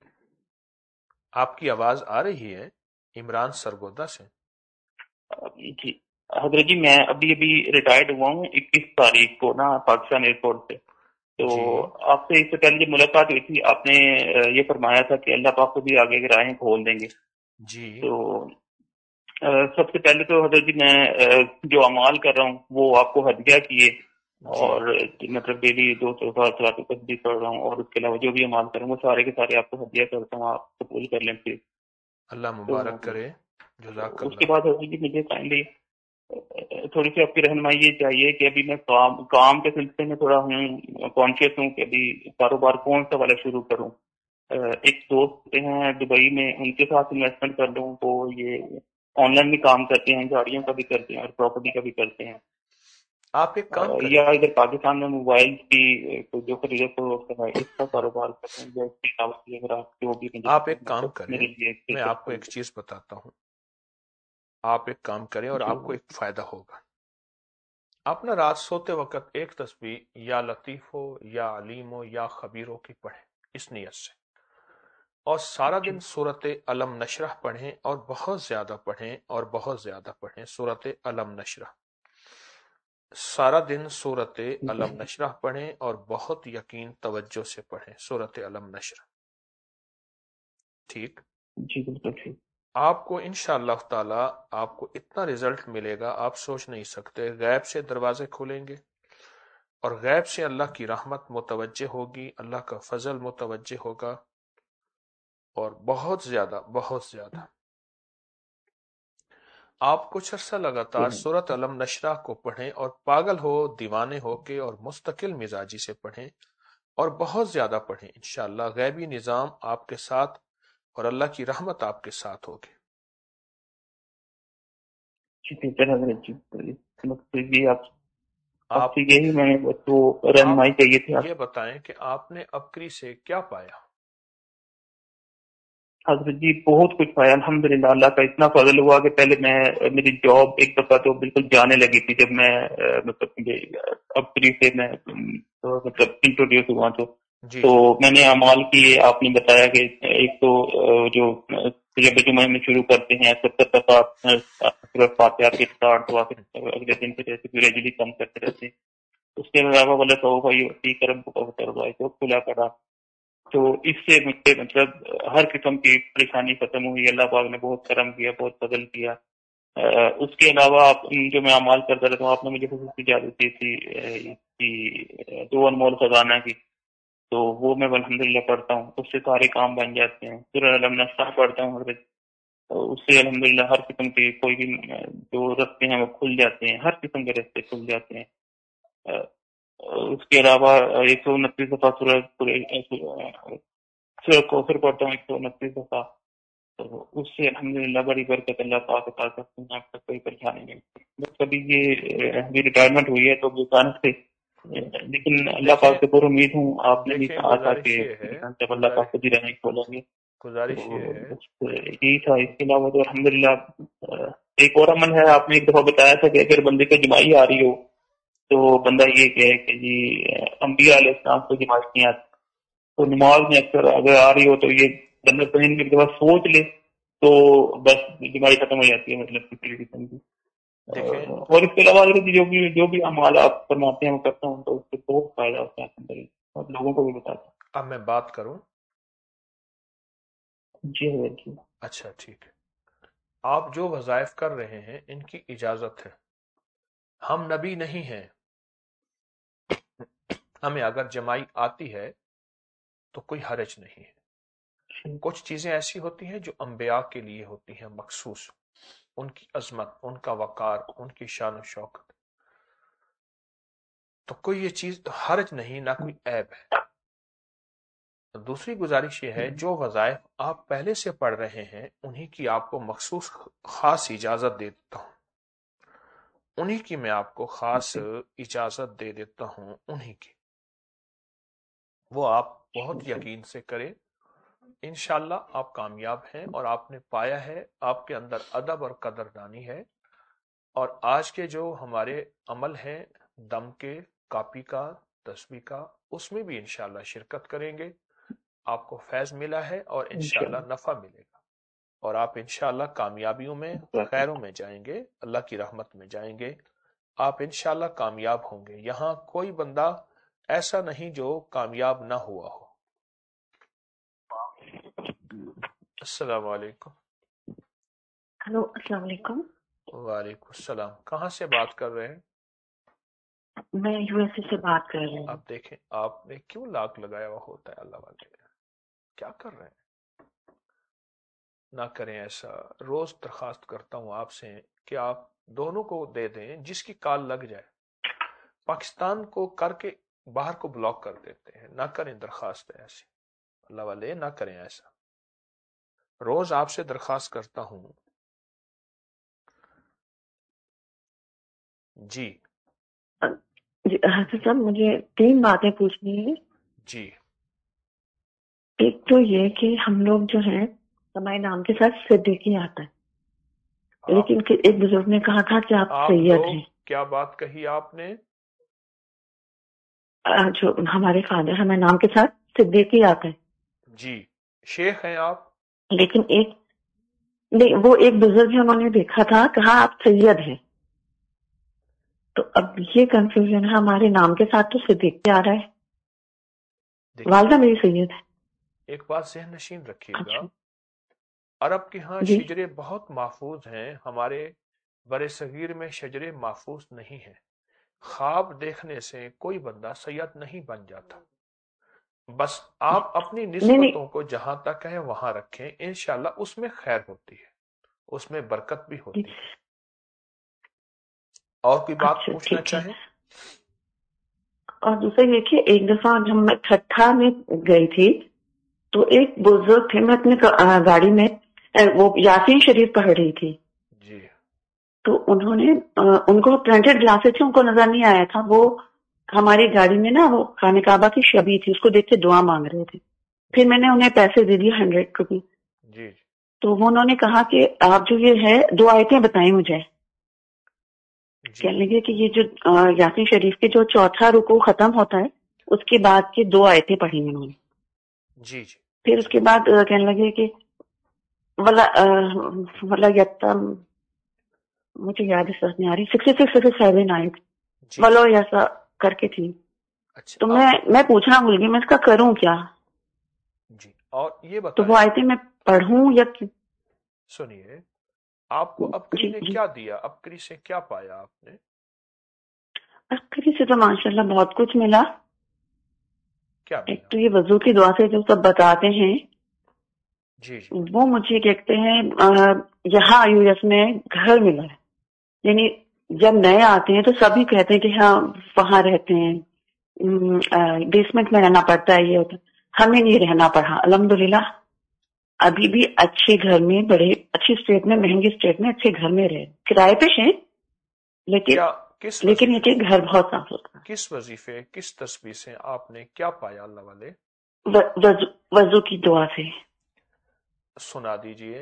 آپ کی آواز آ رہی ہے. عمران سرگودا سے. جی حضرت جی میں ابھی ابھی ریٹائرڈ ہوا ہوں اکیس تاریخ کو نا پاکستان ایئرپورٹ سے. تو جی آپ سے اس سے پہلے جب ملاقات ہوئی تھی آپ نے یہ فرمایا تھا کہ اللہ پاک کو بھی آگے کی راہیں کھول دیں گے. جی تو سب سے پہلے تو حضرت جی میں جو اعمال کر رہا ہوں وہ آپ کو ہدیہ کیے، جی اور مطلب ڈیلی دو سو سات سات بھی کر رہا ہوں، اور اس کے علاوہ جو بھی اعمال کر رہا ہوں وہ سارے کے سارے آپ کو ہدیہ کرتا ہوں. آپ قبول کر لیں پلیز. اللہ مبارک کرے. جزاک اس کے اللہ. بعد حضرت جی مجھے کائنڈلی تھوڑی سی آپ کی رہنمائی یہ چاہیے کہ ابھی میں کام کام کے سلسلے میں تھوڑا ہوں کانشیس ہوں کہ ابھی کاروبار کون سا والا شروع کروں. ایک دوست ہیں دبئی میں، ان کے ساتھ انویسٹمنٹ کر لوں تو یہ آن لائن بھی کام کرتے ہیں، گاڑیوں کا بھی کرتے ہیں اور پراپرٹی کا بھی کرتے ہیں، آپ ایک کام کریں، یا ادھر پاکستان میں موبائل کی جو خریدے تو اس کا کاروبار کرتے ہیں، یا اس کے علاوہ اگر آپ جو بھی آپ ایک کام کریں، میرے لیے میں آپ کو ایک چیز بتاتا ہوں، آپ ایک کام کریں اور آپ کو ایک فائدہ ہوگا. آپ نا رات سوتے وقت ایک تسبیح یا لطیف ہو یا علیم ہو یا خبیر ہو کی پڑھیں اس نیت سے، اور سارا دن سورت علم نشرح پڑھیں اور بہت زیادہ پڑھیں اور بہت زیادہ پڑھیں سورت علم نشرح، سارا دن سورت علم نشرح پڑھیں اور بہت یقین توجہ سے پڑھیں سورت علم نشرح. ٹھیک؟ جی بالکل ٹھیک. آپ کو انشاءاللہ تعالی آپ کو اتنا رزلٹ ملے گا آپ سوچ نہیں سکتے. غیب سے دروازے کھولیں گے اور غیب سے اللہ کی رحمت متوجہ ہوگی، اللہ کا فضل متوجہ ہوگا، اور بہت زیادہ بہت زیادہ آپ کچھ عرصہ لگاتار سورت علم نشرح کو پڑھیں اور پاگل ہو دیوانے ہو کے اور مستقل مزاجی سے پڑھیں اور بہت زیادہ پڑھیں. انشاءاللہ غیبی نظام آپ کے ساتھ اور اللہ کی رحمت آپ کے ساتھ ہوگی. آپ یہی میں تو رہنمائی چاہیے تھی. یہ بتائیں کہ آپ نے ابکری سے کیا پایا؟ حضرت جی بہت کچھ پایا الحمدللہ. اللہ کا اتنا فضل ہوا کہ پہلے میں میری جاب ایک دفعہ تو بالکل جانے لگی تھی جب میں مطلب ابکری سے میں مطلب انٹروڈیوس ہوا تو جی تو میں نے اعمال کیے. آپ نے بتایا کہ ایک تو جو جب جمعہ میں شروع کرتے ہیں ستر دفعہ فاتحہ کے اسٹارٹ ہوا اگلے دن سے جیسے گریجولی کم کرتے رہتے ہیں. اس کے علاوہ بولے تو بھائی کرم کو تو کھلا پڑا تو اس سے مجھے مطلب ہر قسم کی پریشانی ختم ہوئی. اللہ پاک نے بہت کرم کیا، بہت فضل کیا. اس کے علاوہ آپ جو میں اعمال کرتا رہتا ہوں آپ نے مجھے خصوصی اجازت دی تھی دو انمول خزانہ کی، تو وہ میں الحمدللہ پڑھتا ہوں، اس سے سارے کام بن جاتے ہیں. سورہ علم نشرح پڑھتا ہوں حضرت، اس سے الحمدللہ ہر قسم کے کوئی بھی جو رستے ہیں وہ کھل جاتے ہیں، ہر قسم کے رستے کھل جاتے ہیں. اس کے علاوہ ایک سو انتیس دفعہ سورہ سورہ کوثر پڑھتا ہوں ایک سو انتیس دفعہ، تو اس سے الحمدللہ بڑی برکت اللہ پاک عطا کرتے ہیں. آپ تک کوئی پریشانی نہیں. بس کبھی یہ ابھی ریٹائرمنٹ ہوئی ہے تو اچانک سے، لیکن اللہ پاک سے پر امید ہوں. آپ نے بھی کہا تھا کہ جب اللہ پاک کو رہنے کھولیں گے، گزارش یہ ہے یہی تھا. اس کے علاوہ تو الحمدللہ ایک اور عمل ہے. آپ نے ایک دفعہ بتایا تھا کہ اگر بندے کو جمائی آ رہی ہو تو بندہ یہ کہے کہ جی انبیاء علیہ السلام کو جماعت نہیں آتی، تو نماز میں اکثر اگر آ رہی ہو تو یہ بندہ ذہن میں ایک دفعہ سوچ لے تو بس جماعت ختم ہو جاتی ہے. مطلب کسی قسم کی. اور اس کے علاوہ جو بھی جو بھی اعمال آپ فرماتے ہیں میں کرتا ہوں تو اس سے بہت فائدہ ہوتا ہے اور لوگوں کو بھی بتاتا ہوں. اب میں بات کروں؟ جی جی اچھا ٹھیک ہے. آپ جو وظائف کر رہے ہیں ان کی اجازت ہے، ہم نبی نہیں ہیں. ہمیں اگر جمائی آتی ہے تو کوئی حرج نہیں ہے. کچھ چیزیں ایسی ہوتی ہیں جو انبیاء کے لیے ہوتی ہیں مخصوص، ان کی عظمت، ان کا وقار، ان کی شان و شوکت، تو کوئی یہ چیز حرج نہیں، نہ کوئی عیب ہے. دوسری گزارش یہ ہے جو وظائف آپ پہلے سے پڑھ رہے ہیں انہی کی آپ کو مخصوص خاص اجازت دے دیتا ہوں، انہی کی میں آپ کو خاص اجازت دے دیتا ہوں انہی کی، وہ آپ بہت یقین سے کریں. انشاءاللہ آپ کامیاب ہیں اور آپ نے پایا ہے، آپ کے اندر ادب اور قدردانی ہے. اور آج کے جو ہمارے عمل ہیں دم کے، کاپی کا، تسبیح کا، اس میں بھی انشاءاللہ شرکت کریں گے. آپ کو فیض ملا ہے اور انشاءاللہ نفع ملے گا، اور آپ انشاءاللہ کامیابیوں میں، خیروں میں جائیں گے، اللہ کی رحمت میں جائیں گے. آپ انشاءاللہ کامیاب ہوں گے. یہاں کوئی بندہ ایسا نہیں جو کامیاب نہ ہوا ہو. السلام علیکم. ہلو السلام علیکم. وعلیکم السلام. کہاں سے بات کر رہے ہیں؟ میں یو ایس اے سے بات کر رہی ہوں. آپ دیکھیں آپ نے کیوں لاک لگایا ہوا ہوتا ہے اللہ والے، کیا کر رہے ہیں؟ نہ کریں ایسا. روز درخواست کرتا ہوں آپ سے کہ آپ دونوں کو دے دیں جس کی کال لگ جائے. پاکستان کو کر کے باہر کو بلاک کر دیتے ہیں. نہ کریں درخواست ایسی. اللہ والے نہ کریں ایسا. روز آپ سے درخواست کرتا ہوں. جی جی حافظ صاحب مجھے تین باتیں پوچھنی ہیں. جی ایک تو یہ کہ ہم لوگ جو ہیں ہمارے نام کے ساتھ صدیقی آتا ہے، آپ لیکن پھر ایک بزرگ نے کہا تھا کہ آپ آپ سید لوگ ہیں. کیا بات کہی آپ نے؟ آ، جو ہمارے فادر ہمارے نام کے ساتھ صدیقی آتا ہے، جی شیخ ہیں آپ؟ لیکن ایک نہیں، وہ ایک بزرگ ہے، انہوں نے دیکھا تھا، کہا آپ سید ہیں. تو اب یہ کنفیوژن ہے، ہمارے نام کے ساتھ تو صدیقی آ رہا ہے، دیکھیے والدہ میری سید ہے. ایک بات ذہن نشین رکھیے گا، اچھا عرب کے ہاں جی شجرے بہت محفوظ ہیں، ہمارے بر صغیر میں شجرے محفوظ نہیں ہیں. خواب دیکھنے سے کوئی بندہ سید نہیں بن جاتا. بس آپ اپنی نہیں نہیں نسبتوں کو جہاں تک ہے وہاں رکھیں، انشاءاللہ اس میں خیر ہوتی ہے، اس میں برکت بھی جی، ہوتی ہے. اور کوئی بات اچھا پوچھنا ٹھیک ہے. چاہیں؟ اور دوسرا یہ کہ ایک دفعہ جب میں ٹھٹھا میں گئی تھی تو ایک بزرگ تھے، میں اپنے گا- گاڑی میں اے، وہ یاسین شریف پڑھ رہی تھی. جی تو انہوں نے آ، ان کو پرنٹڈ گلاسز تھے، ان کو نظر نہیں آیا تھا. وہ ہماری گاڑی میں نا وہ خانہ کعبہ کی شبی تھی، اس کو دیکھ کے دعا مانگ رہے تھے. پھر میں نے انہیں پیسے دے دیے ہنڈریڈ روپی. جی تو وہ انہوں نے کہا کہ آپ جو یہ ہے دو آیتیں بتائیں مجھے. جی کہنے لگے کہ یہ جو آ، یاسین شریف کے جو چوتھا رکوع ختم ہوتا ہے اس کے بعد کی دو آیتیں پڑھی انہوں نے. جی جی پھر اس کے بعد آ، کہنے لگے کہ ولا آ، ولا یتم، مجھے یاد اس وقت نہیں آ رہی، سکسٹی سکس سکسٹی سیون آئے جی ولو ایسا کر کے تھی. اچھا تو میں آپ میں پوچھنا بھول گئی میں اس کا کروں کیا. جی اور یہ تو وہ بتائیں، آیتیں میں پڑھوں یا سنیے، آپ کو ابکری جی نے جی. کیا دیا؟ ابکری سے کیا پایا آپ نے؟ عسکری سے تو ماشاء اللہ بہت کچھ ملا. کیا ایک ملا؟ تو یہ وضو کی دعا سے جو سب بتاتے ہیں جی جی وہ مجھے کہتے ہیں آ، یہاں یو ایس میں گھر ملا ہے. یعنی جب نئے آتے ہیں تو سبھی کہتے ہیں کہ ہاں وہاں رہتے ہیں، بیسمنٹ میں رہنا پڑتا ہے، یہ ہوتا ہے. ہمیں نہیں رہنا پڑا الحمدللہ. ابھی بھی اچھے گھر میں، بڑے اچھی اسٹیٹ میں، مہنگی اسٹیٹ میں اچھے گھر میں رہے، کرائے پہ ہیں، لیکن کیا کس لیکن یہ وظیفے کہ گھر بہت صاف ستھرا. کس وظیفے کس تسبیح سے آپ نے کیا پایا اللہ والے؟ و- وضو وضو کی دعا سے سنا دیجئے.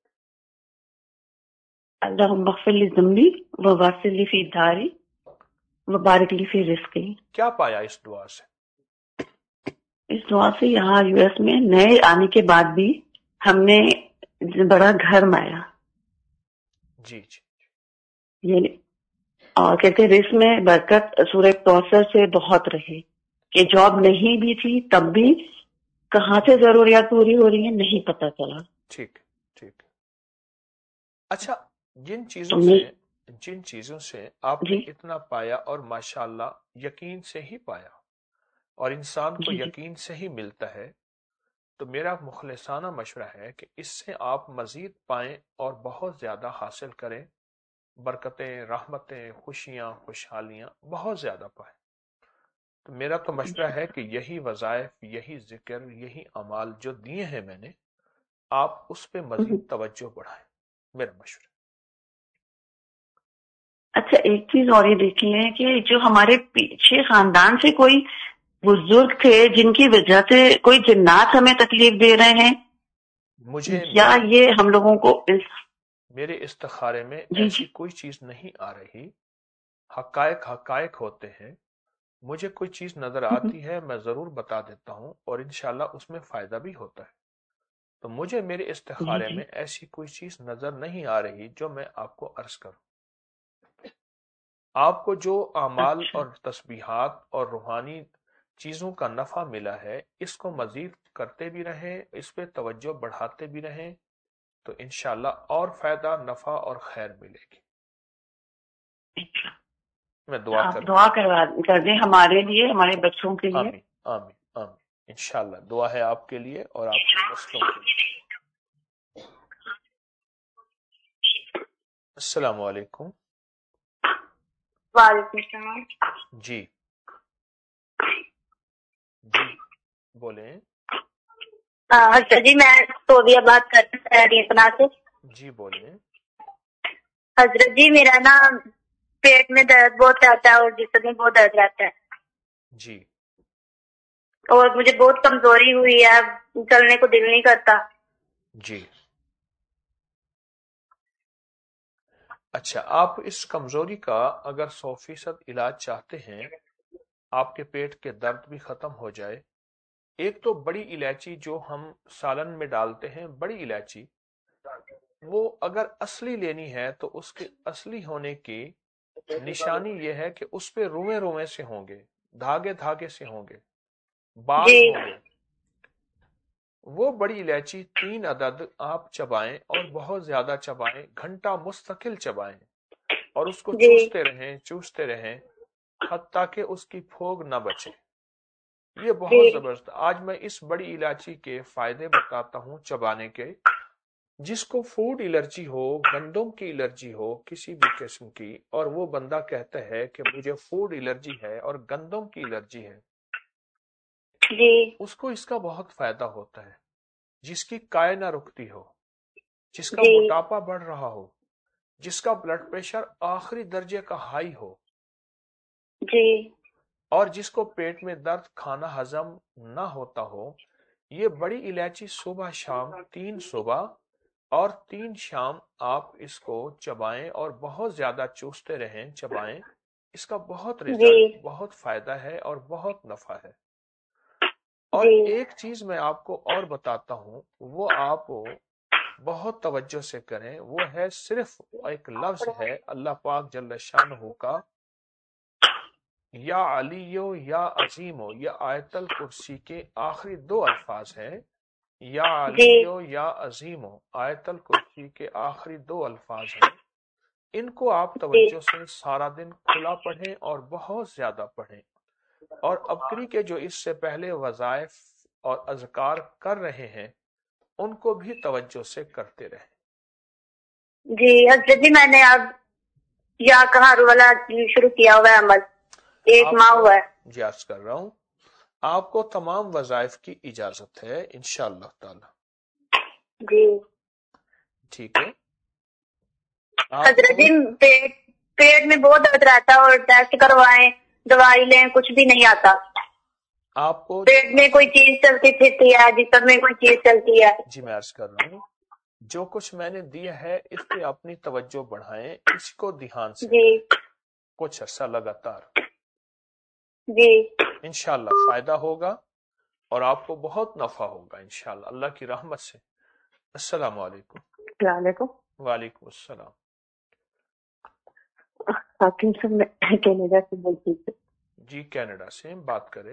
اللہم اغفر لی ذنبی ووسع لی فی داری وبارک لی فی رزقی. کیا پایا اس دعا سے؟ اس دعا سے یہاں یو ایس میں نئے آنے کے بعد بھی ہم نے بڑا گھر مایا. جی جی یعنی اور کہتے ہیں رزق میں برکت سورہ کوثر سے بہت رہے کہ جاب نہیں بھی تھی تب بھی کہاں سے ضروریات پوری ہو رہی ہیں نہیں پتہ چلا. ٹھیک ٹھیک. اچھا، جن تو چیزوں میں سے جن چیزوں سے آپ نے جی اتنا پایا اور ماشاءاللہ یقین سے ہی پایا، اور انسان کو جی جی یقین سے ہی ملتا ہے، تو میرا مخلصانہ مشورہ ہے کہ اس سے آپ مزید پائیں اور بہت زیادہ حاصل کریں، برکتیں، رحمتیں، خوشیاں، خوشحالیاں بہت زیادہ پائیں. تو میرا تو مشورہ ہے کہ یہی وظائف، یہی ذکر، یہی اعمال جو دیے ہیں میں نے، آپ اس پہ مزید توجہ بڑھائیں، میرا مشورہ. اچھا ایک چیز اور یہ دیکھی ہے کہ جو ہمارے پیچھے خاندان سے کوئی بزرگ تھے جن کی وجہ سے کوئی جنات ہمیں تکلیف دے رہے ہیں مجھے یا میرے یہ ہم لوگوں کو اس میرے استخارے میں جی ایسی جی کوئی چیز نہیں آ رہی. حقائق حقائق ہوتے ہیں. مجھے کوئی چیز نظر آتی ہے میں ضرور بتا دیتا ہوں، اور انشاءاللہ اس میں فائدہ بھی ہوتا ہے. تو مجھے میرے جی استخارے جی میں ایسی کوئی چیز نظر نہیں آ رہی جو میں آپ کو عرض کروں. آپ کو جو اعمال اچھا اور تسبیحات اور روحانی چیزوں کا نفع ملا ہے، اس کو مزید کرتے بھی رہیں، اس پہ توجہ بڑھاتے بھی رہیں، تو انشاءاللہ اور فائدہ، نفع اور خیر ملے گی. میں دعا آپ کر دعا کروا کر دیں ہمارے لیے، ہمارے بچوں کے لیے. آمین آمین آمین. انشاءاللہ دعا ہے آپ کے لیے اور آپ کے نسلوں کے لیے. السلام علیکم. وعلیکم السلام. جی جی بولیں. حضرت جی میں صوبیہ بات کرتی ہوں پناہ سے. جی بولیے. حضرت جی میرا نا پیٹ میں درد بہت رہتا ہے اور جسم میں بہت درد رہتا ہے. جی. اور مجھے بہت کمزوری ہوئی ہے, چلنے کو دل نہیں کرتا. جی. اچھا, آپ اس کمزوری کا اگر سو فیصد علاج چاہتے ہیں, آپ کے پیٹ کے درد بھی ختم ہو جائے, ایک تو بڑی الائچی جو ہم سالن میں ڈالتے ہیں, بڑی الائچی, وہ اگر اصلی لینی ہے تو اس کے اصلی ہونے کی نشانی یہ ہے کہ اس پہ روئے روئے سے ہوں گے, دھاگے دھاگے سے ہوں گے, بال جی ہوں گے. وہ بڑی الائچی تین عدد آپ چبائیں اور بہت زیادہ چبائیں, گھنٹہ مستقل چبائیں اور اس کو جی چوستے رہیں چوستے رہیں حتیٰ کہ اس کی پھوگ نہ بچے. یہ بہت جی زبردست. آج میں اس بڑی الائچی کے فائدے بتاتا ہوں چبانے کے. جس کو فوڈ الرجی ہو, گندم کی الرجی ہو کسی بھی قسم کی, اور وہ بندہ کہتا ہے کہ مجھے فوڈ الرجی ہے اور گندم کی الرجی ہے, جی اس کو اس کا بہت فائدہ ہوتا ہے. جس کی کائے نہ رکتی ہو, جس کا جی موٹاپا بڑھ رہا ہو, جس کا بلڈ پریشر آخری درجے کا ہائی ہو, جی اور جس کو پیٹ میں درد کھانا ہضم نہ ہوتا ہو, یہ بڑی الائچی صبح شام تین صبح اور تین شام آپ اس کو چبائیں اور بہت زیادہ چوستے رہیں, چبائیں. اس کا بہت جی رزلٹ, بہت فائدہ ہے اور بہت نفع ہے. اور جی ایک چیز میں آپ کو اور بتاتا ہوں, وہ آپ بہت توجہ سے کریں. وہ ہے صرف ایک لفظ ہے اللہ پاک جل شانہ کا, یا علیو یا عظیمو. یہ آیت الکرسی کے آخری دو الفاظ ہیں. یا جی علیو یا عظیمو آیت الکرسی کے آخری دو الفاظ ہیں. ان کو آپ جی توجہ سے سارا دن کھلا پڑھیں اور بہت زیادہ پڑھیں. اور ابکری کے جو اس سے پہلے وظائف اور اذکار کر رہے ہیں ان کو بھی توجہ سے کرتے رہیں. جی حضرت جی میں نے اب یا کہارو والا شروع کیا ہوا ہے عمل, ایک آپ ماہ کو ہوا ہے. جی عرض کر رہا ہوں, آپ کو تمام وظائف کی اجازت ہے انشاءاللہ تعالی. جی ٹھیک ہے. آپ حضرت جی پیٹ پیٹ میں بہت درد رہتا ہے اور ٹیسٹ کروائیں, دوائی لیں, کچھ بھی نہیں آتا. آپ کو پیٹ میں کوئی چیز چلتی پھرتی ہے, جسم میں کوئی چیز چلتی ہے. جی میں عرض کر رہا ہوں, جو کچھ میں نے دیا ہے اس پہ اپنی توجہ بڑھائیں, اس کو دھیان سے جی کریں کچھ عرصہ لگاتار. جی انشاءاللہ فائدہ ہوگا اور آپ کو بہت نفع ہوگا انشاءاللہ اللہ کی رحمت سے. السلام علیکم. السلام علیکم. وعلیکم السلام. حکیم صاحب میں کینیڈا سے بولتی تھی. جی کینیڈا سے بات کرے.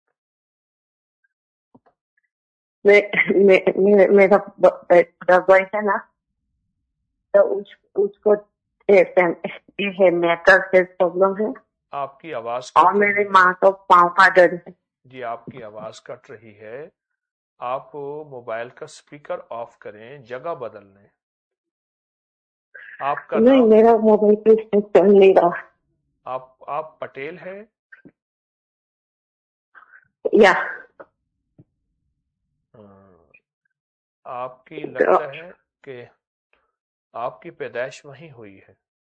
میرا بوائے ہے نا, تو اس کو میٹر سے پرابلم ہے آپ کی آواز اور کٹ میری رہی ماں ہے. کو پاؤں کا درد ہے. جی آپ کی آواز کٹ رہی ہے. آپ موبائل کا سپیکر آف کریں, جگہ بدل لیں. آپ کا نہیں, نام, میرا موبائل پہ چل نہیں رہا. آپ آپ پٹیل ہیں؟ یا آپ کی لگتا ہے کہ آپ کی پیدائش وہیں ہوئی ہے.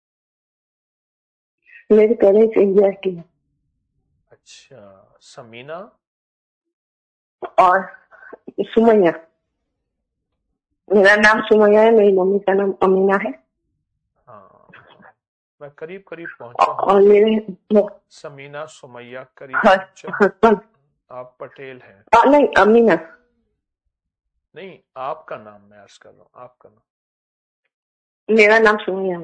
میری پیرنٹس انڈیا کی ہے. اچھا, سمینا اور سمیہ, میرا نام سمیہ ہے, میری ممی کا نام امینا ہے. ہاں میں قریب قریب پہنچا ہوں. اور میرے سمینا سمیہ قریب پہنچا ہوں. ہسبینڈ آپ پٹیل ہیں؟ نہیں, امینا. نہیں, آپ کا نام میں عرض کر رہا ہوں, آپ کا نام. میرا نام سمیہ ہے.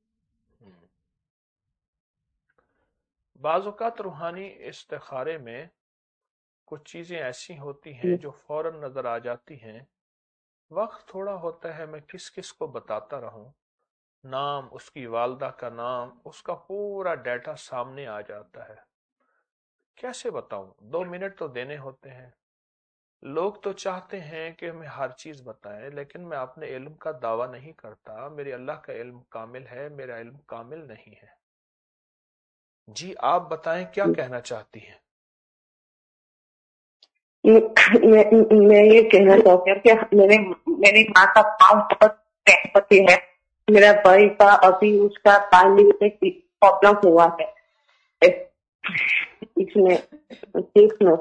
بعض اوقات روحانی استخارے میں کچھ چیزیں ایسی ہوتی ہیں جو فوراً نظر آ جاتی ہیں. وقت تھوڑا ہوتا ہے, میں کس کس کو بتاتا رہوں. نام, اس کی والدہ کا نام, اس کا پورا ڈیٹا سامنے آ جاتا ہے. کیسے بتاؤں, دو منٹ تو دینے ہوتے ہیں. لوگ تو چاہتے ہیں کہ ہمیں ہر چیز بتائیں, لیکن میں اپنے علم کا دعویٰ نہیں کرتا. میرے اللہ کا علم کامل ہے, میرا علم کامل نہیں ہے. جی آپ بتائیں کیا کہنا چاہتی ہیں. میں میں یہ کہنا چاہتی ہوں کہ میرے میری ماں کا پاؤں بہت پتی ہے. میرا بھائی کا ابھی اس کا پانی میں پرابلم ہوا ہے اس میں ٹھیک میں.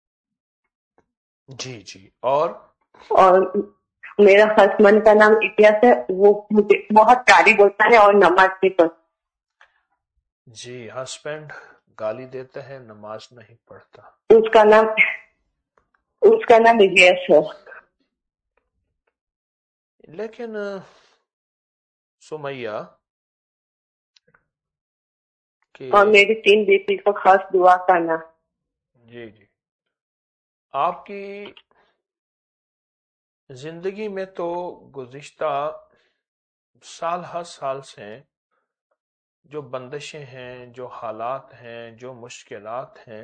جی جی. اور اور میرا ہسبینڈ کا نام الیاس ہے. وہ مجھے بہت گالی بولتا ہے اور نماز بھی پڑھتا. جی ہسبینڈ گالی دیتا ہے، نماز نہیں پڑھتا. اس کا نام اس کا نام الیاس ہے. لیکن سمیہ کہ اور میری تین بیٹی کو خاص دعا کرنا. جی جی. آپ کی زندگی میں تو گزشتہ سال ہر سال سے جو بندشیں ہیں، جو حالات ہیں، جو مشکلات ہیں،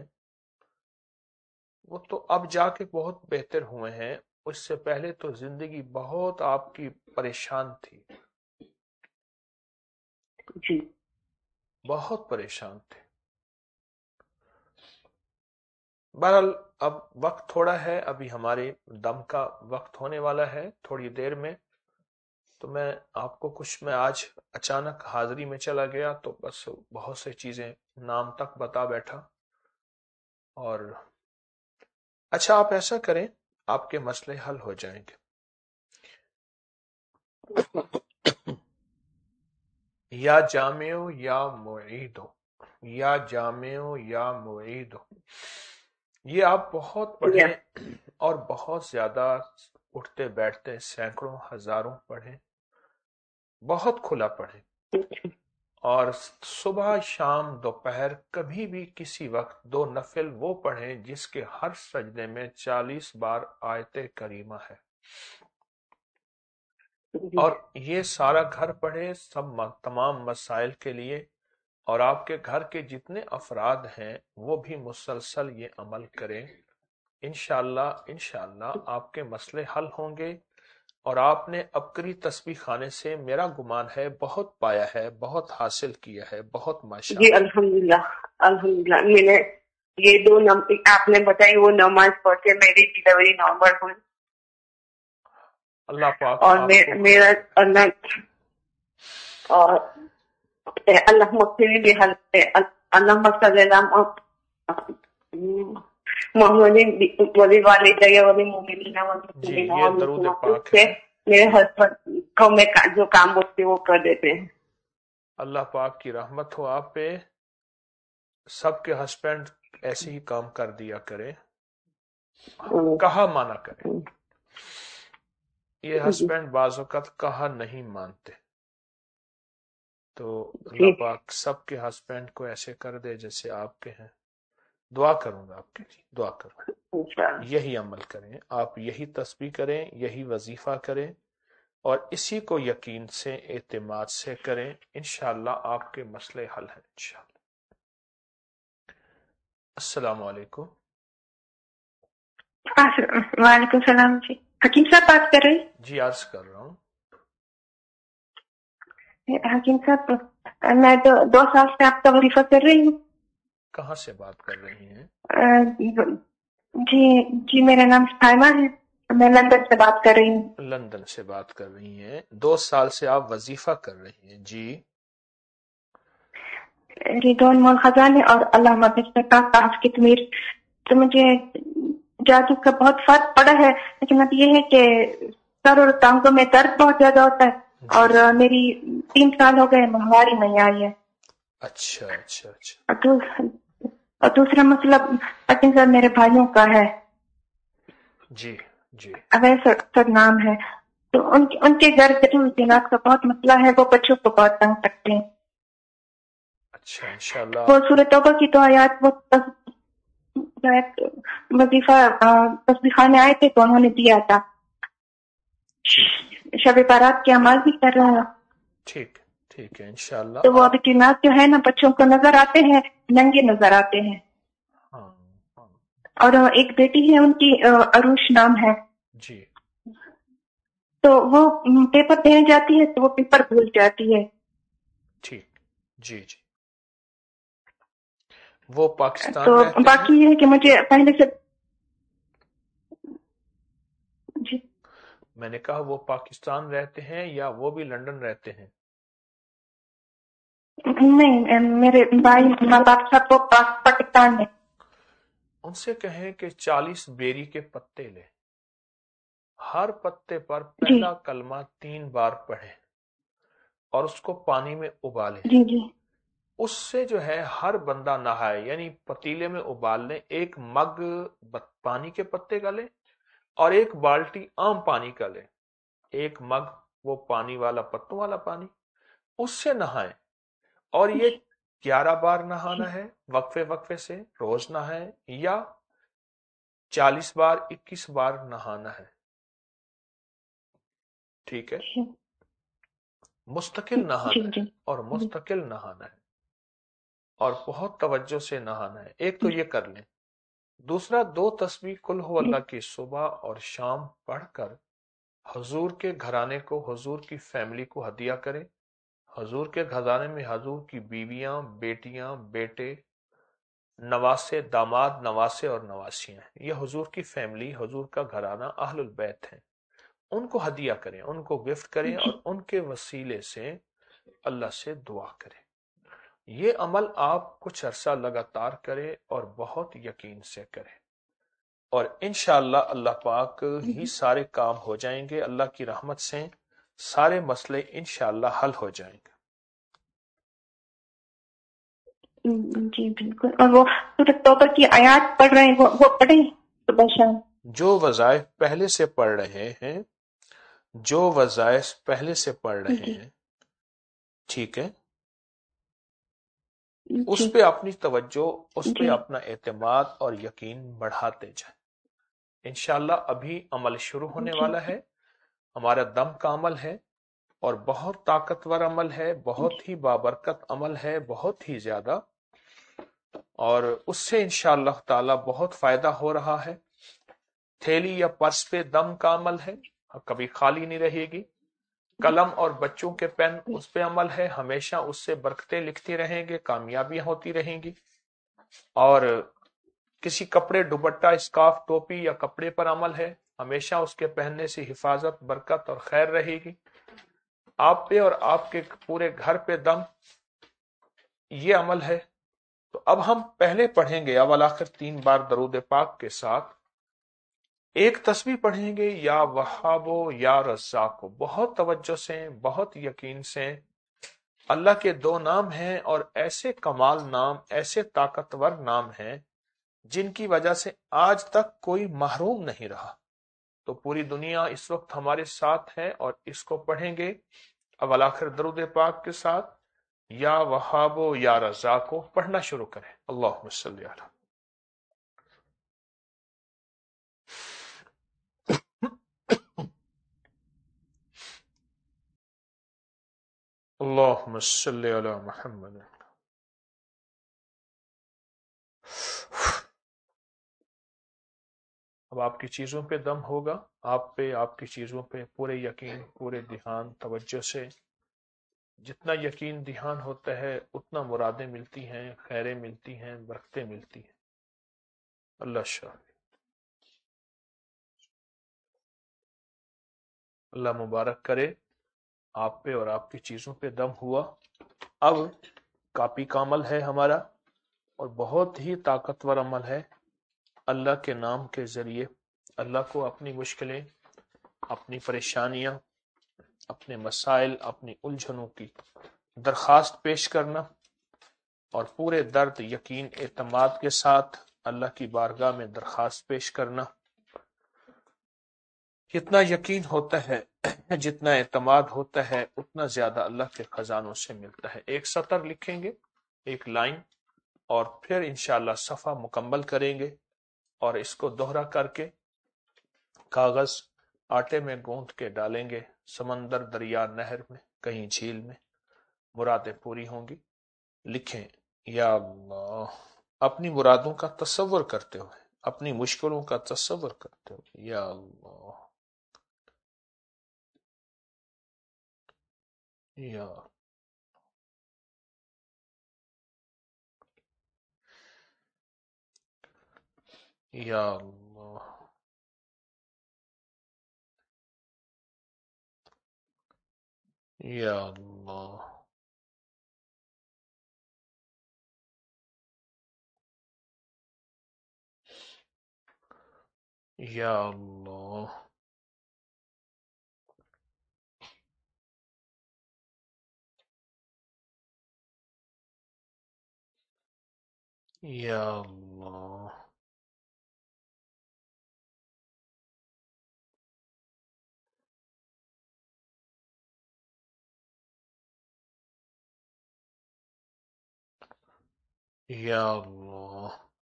وہ تو اب جا کے بہت بہتر ہوئے ہیں. اس سے پہلے تو زندگی بہت آپ کی پریشان تھی. جی بہت پریشان تھے. بہرحال اب وقت تھوڑا ہے، ابھی ہمارے دم کا وقت ہونے والا ہے تھوڑی دیر میں. تو میں آپ کو کچھ میں آج اچانک حاضری میں چلا گیا تو بس بہت سے چیزیں نام تک بتا بیٹھا. اور اچھا آپ ایسا کریں، آپ کے مسئلے حل ہو جائیں گے. یا جامعو یا معیدو، یا جامعو یا معیدو، یہ آپ بہت پڑھیں اور بہت زیادہ اٹھتے بیٹھتے سینکڑوں ہزاروں پڑھیں، بہت کھلا پڑھیں. اور صبح شام دوپہر کبھی بھی کسی وقت دو نفل وہ پڑھیں جس کے ہر سجدے میں چالیس بار آیت کریمہ ہے. اور یہ سارا گھر پڑھے سب تمام مسائل کے لیے. اور آپ کے گھر کے جتنے افراد ہیں وہ بھی مسلسل یہ عمل کریں. انشاءاللہ انشاءاللہ آپ کے مسئلے حل ہوں گے. اور آپ نے ابکری تسبیح خانے سے میرا گمان ہے بہت پایا ہے، بہت حاصل کیا ہے، بہت ماشاءاللہ. جی الحمدللہ الحمدللہ. میں نے یہ دو نمبر آپ نے بتائی وہ نماز پڑھ کے میری ڈلیوری نومبر ہوئی. اللہ پاک اور میرا اللہ اور اللہ مغفر بھی حل اللہ مقصد محمد ولی والدہ ولی مومنین جی یہ درود پاک سے ہے. میرے ہسبینڈ کو میں جو کام بولتے وہ کر دیتے ہیں. اللہ پاک کی رحمت ہو آپ پہ. سب کے ہسبینڈ ایسے ہی کام کر دیا کرے، کہا مانا کرے. یہ ہسبینڈ بعض اوقات کہا نہیں مانتے. تو اللہ پاک سب کے ہسبینڈ کو ایسے کر دے جیسے آپ کے ہیں. دعا کروں گا آپ کے لیے، دعا کروں. یہی عمل کریں آپ، یہی تسبیح کریں، یہی وظیفہ کریں اور اسی کو یقین سے اعتماد سے کریں. انشاءاللہ آپ کے مسئلے حل ہیں انشاءاللہ. السلام علیکم. وعلیکم السلام. جی حکیم صاحب بات کر رہے ہیں؟ جی عرض کر رہا ہوں. حکیم صاحب میں دو, دو سال سے آپ کا وظیفہ کر رہی ہوں. کہاں سے بات کر رہی ہیں؟ جی جی میرا نام فائمہ ہے، میں لندن سے بات کر رہی ہوں. لندن سے بات کر رہی ہیں، دو سال سے آپ وظیفہ کر رہی ہیں. جی جی دون مول خزانے اور اللہ مدد کا کاف کی تمیر. تو مجھے جادو کا بہت فرق پڑا ہے، لیکن اب یہ ہے کہ سر اور ٹانگوں میں درد بہت زیادہ ہوتا ہے. جی. اور میری تین سال ہو گئے ماہواری نہیں آئی ہے. اچھا اچھا اچھا. اور دوسرا مسئلہ حکیم صاحب میرے بھائیوں کا ہے. جی جی. اویس سر نام ہے. تو ان کے ان کے گھر جنات کا بہت مسئلہ ہے، وہ بچوں کو بہت تنگ کرتے ہیں. اچھا انشاءاللہ. وہ سورۃ توبہ کی تو آیات وہ وظیفہ تسبیح خانے آئے تھے تو انہوں نے دیا تھا. شب بارات کے اعمال بھی کر رہے ہیں. ٹھیک ٹھیک ہے انشاءاللہ. تو وہ ابھی جنات جو ہے نا بچوں کو نظر آتے ہیں، ننگے نظر آتے ہیں. ہاں. اور ایک بیٹی ہے ان کی عروش نام ہے. جی. تو وہ پیپر دینے جاتی ہے تو وہ پیپر بھول جاتی ہے. ٹھیک. جی جی. وہ پاکستان تو رہتے باقی یہ ہے کہ مجھے پہلے سے میں نے کہا وہ پاکستان رہتے ہیں یا وہ بھی لندن رہتے ہیں؟ نہیں، میرے بھائی ماں باپ سب کو پاکستان میں. ان سے کہیں کہ چالیس بیری کے پتے لیں، ہر پتے پر جی پہلا کلمہ تین بار پڑھیں اور اس کو پانی میں ابالیں. جی جی اس سے جو ہے ہر بندہ نہائے، یعنی پتیلے میں ابال لیں، ایک مگ پانی کے پتے کا لیں اور ایک بالٹی عام پانی کا لیں، ایک مگ وہ پانی والا پتوں والا پانی، اس سے نہائیں. اور یہ گیارہ بار نہانا ہے وقفے وقفے سے، روز نہائیں، یا چالیس بار اکیس بار نہانا ہے. ٹھیک ہے، مستقل جی نہانا ہے جی اور مستقل نہانا ہے اور بہت توجہ سے نہانا ہے. ایک تو یہ کر لیں. دوسرا، دو تسبیح قل ہو اللہ کی صبح اور شام پڑھ کر حضور کے گھرانے کو، حضور کی فیملی کو ہدیہ کریں. حضور کے گھرانے میں حضور کی بیویاں، بیٹیاں، بیٹے، نواسے، داماد، نواسے اور نواسیاں ہیں. یہ حضور کی فیملی، حضور کا گھرانہ، اہل البیت ہیں. ان کو ہدیہ کریں، ان کو گفٹ کریں اور ان کے وسیلے سے اللہ سے دعا کریں. یہ عمل آپ کچھ عرصہ لگاتار کریں اور بہت یقین سے کریں، اور انشاءاللہ اللہ پاک ہی سارے کام ہو جائیں گے. اللہ کی رحمت سے سارے مسئلے انشاءاللہ حل ہو جائیں گے. جی بالکل. اور وہ سورۃ توبہ کی آیات پڑھ رہے ہیں، وہ وہ پڑھیں صبح شام. جو وظائف پہلے سے پڑھ رہے ہیں، جو وظائف پہلے سے پڑھ رہے جی ہیں، ٹھیک ہے، جی اس پہ اپنی توجہ، اس پہ جی اپنا اعتماد اور یقین بڑھاتے جائیں. انشاءاللہ ابھی عمل شروع ہونے جی والا ہے. ہمارا دم کا عمل ہے اور بہت طاقتور عمل ہے، بہت ہی بابرکت عمل ہے، بہت ہی زیادہ، اور اس سے انشاءاللہ تعالی بہت فائدہ ہو رہا ہے. تھیلی یا پرس پہ دم کا عمل ہے، کبھی خالی نہیں رہے گی. قلم اور بچوں کے پین، اس پہ عمل ہے، ہمیشہ اس سے برکتیں لکھتی رہیں گے، کامیابیاں ہوتی رہیں گی. اور کسی کپڑے، دوپٹہ، اسکارف، ٹوپی یا کپڑے پر عمل ہے، ہمیشہ اس کے پہننے سے حفاظت، برکت اور خیر رہے گی. آپ پہ اور آپ کے پورے گھر پہ دم، یہ عمل ہے. تو اب ہم پہلے پڑھیں گے اول آخر تین بار درود پاک کے ساتھ، ایک تسبیح پڑھیں گے یا وہابو یا رزاقو. بہت توجہ سے، بہت یقین سے. اللہ کے دو نام ہیں اور ایسے کمال نام، ایسے طاقتور نام ہیں جن کی وجہ سے آج تک کوئی محروم نہیں رہا. تو پوری دنیا اس وقت ہمارے ساتھ ہے اور اس کو پڑھیں گے اول آخر درود پاک کے ساتھ. یا وہابو یا رزاقو پڑھنا شروع کریں. اللہم صلی علی اللہم صلی علی محمد. اب آپ کی چیزوں پہ دم ہوگا، آپ پہ، آپ کی چیزوں پہ پورے یقین، پورے دھیان، توجہ سے. جتنا یقین دھیان ہوتا ہے اتنا مرادیں ملتی ہیں، خیریں ملتی ہیں، برکتیں ملتی ہیں. اللہ شاہ، اللہ مبارک کرے. آپ پہ اور آپ کی چیزوں پہ دم ہوا. اب کاپی کا عمل ہے ہمارا اور بہت ہی طاقتور عمل ہے. اللہ کے نام کے ذریعے اللہ کو اپنی مشکلیں، اپنی پریشانیاں، اپنے مسائل، اپنی الجھنوں کی درخواست پیش کرنا اور پورے درد، یقین، اعتماد کے ساتھ اللہ کی بارگاہ میں درخواست پیش کرنا. جتنا یقین ہوتا ہے، جتنا اعتماد ہوتا ہے، اتنا زیادہ اللہ کے خزانوں سے ملتا ہے. ایک سطر لکھیں گے، ایک لائن، اور پھر انشاءاللہ صفحہ مکمل کریں گے اور اس کو دوہرا کر کے کاغذ آٹے میں گوندھ کے ڈالیں گے سمندر، دریا، نہر میں، کہیں جھیل میں. مرادیں پوری ہوں گی. لکھیں یا اللہ، اپنی مرادوں کا تصور کرتے ہوئے، اپنی مشکلوں کا تصور کرتے ہوئے. یا اللہ، یا یا اللہ، یا اللہ یا اللہ یا اللہ یا اللہ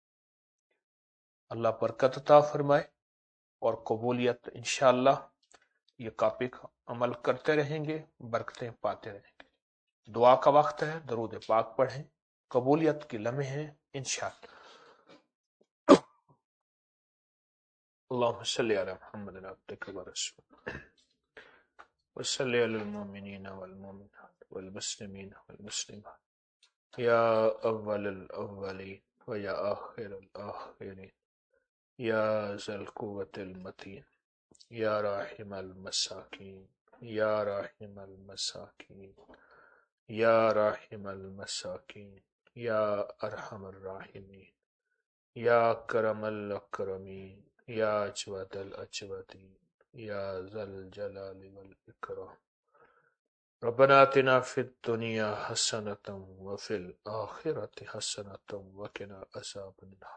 اللہ برکت عطا فرمائے اور قبولیت انشاءاللہ یہ کاپی کا عمل کرتے رہیں گے، برکتیں پاتے رہیں گے۔ دعا کا وقت ہے، درود پاک پڑھیں، قبولیت کے لمحے ہیں انشاءاللہ۔ اللہم صلی علی محمد عبدک ورسولک وصلی علی المؤمنین والمؤمنات والمسلمین والمسلمات یا اول الاولین و یا آخر الاخرین یا ذا القوة المتین یا راحم المساکین یا راحم المساکین یا راحم المساکین یا ارحم الراحمین یا کرم الاکرمین یا اجود الاجودین یا ذا الجلال والاکرام ربنا آتنا فی الدنیا حسنۃ وفی الآخرۃ حسنۃ وقنا عذاب النار۔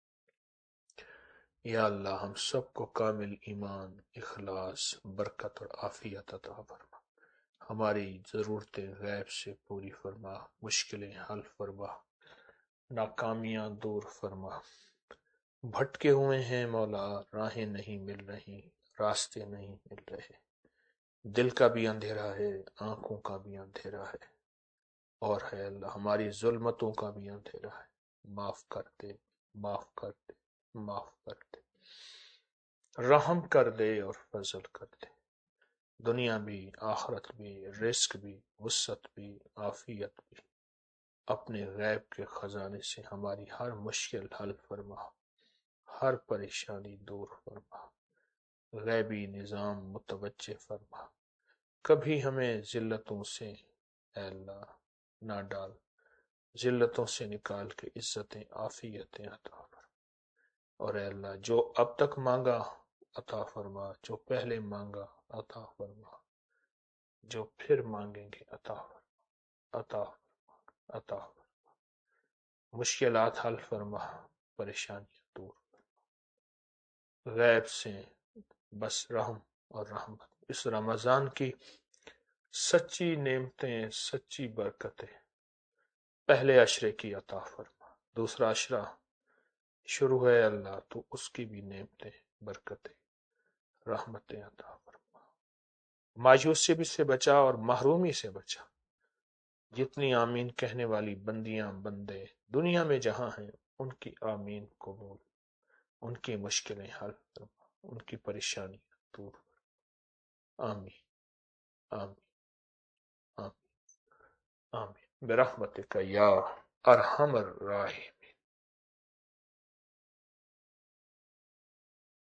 یا اللہ ہم سب کو کامل ایمان، اخلاص، برکت اور عافیت عطا فرما، ہماری ضرورتیں غیب سے پوری فرما، مشکلیں حل فرما، ناکامیاں دور فرما۔ بھٹکے ہوئے ہیں مولا، راہیں نہیں مل رہی، راستے نہیں مل رہے، دل کا بھی اندھیرا ہے، آنکھوں کا بھی اندھیرا ہے، اور ہے اللہ ہماری ظلمتوں کا بھی اندھیرا ہے۔ معاف کر دے، معاف کر دے، معاف کر دے، رحم کر دے اور فضل کر دے، دنیا بھی، آخرت بھی، رزق بھی، وسعت بھی، عافیت بھی، اپنے غیب کے خزانے سے ہماری ہر مشکل حل فرما، ہر پریشانی دور فرما، غیبی نظام متوجہ فرما، کبھی ہمیں ذلتوں سے اے اللہ نہ ڈال، ذلتوں سے نکال کے عزتیں، عافیتیں عطا فرما، اور اے اللہ جو اب تک مانگا عطا فرما، جو پہلے مانگا عطا فرما، جو پھر مانگیں گے عطا فرما، عطا فرما، عطا فرما، مشکلات حل فرما، پریشانیاں دور فرما، غیب سے بس رحم اور رحمت، اس رمضان کی سچی نعمتیں، سچی برکتیں پہلے عشرے کی عطا فرما، دوسرا عشرہ شروع ہے اللہ تو اس کی بھی نعمتیں، برکتیں، رحمتیں عطا فرما، مایوسی بھی سے بچا اور محرومی سے بچا۔ جتنی آمین کہنے والی بندیاں بندے دنیا میں جہاں ہیں ان کی آمین قبول، ان کی مشکلیں حل فرما، ان کی پریشانی دور فرما، آمین آمین آمین آمین برحمتک یا ارحم الراحمین۔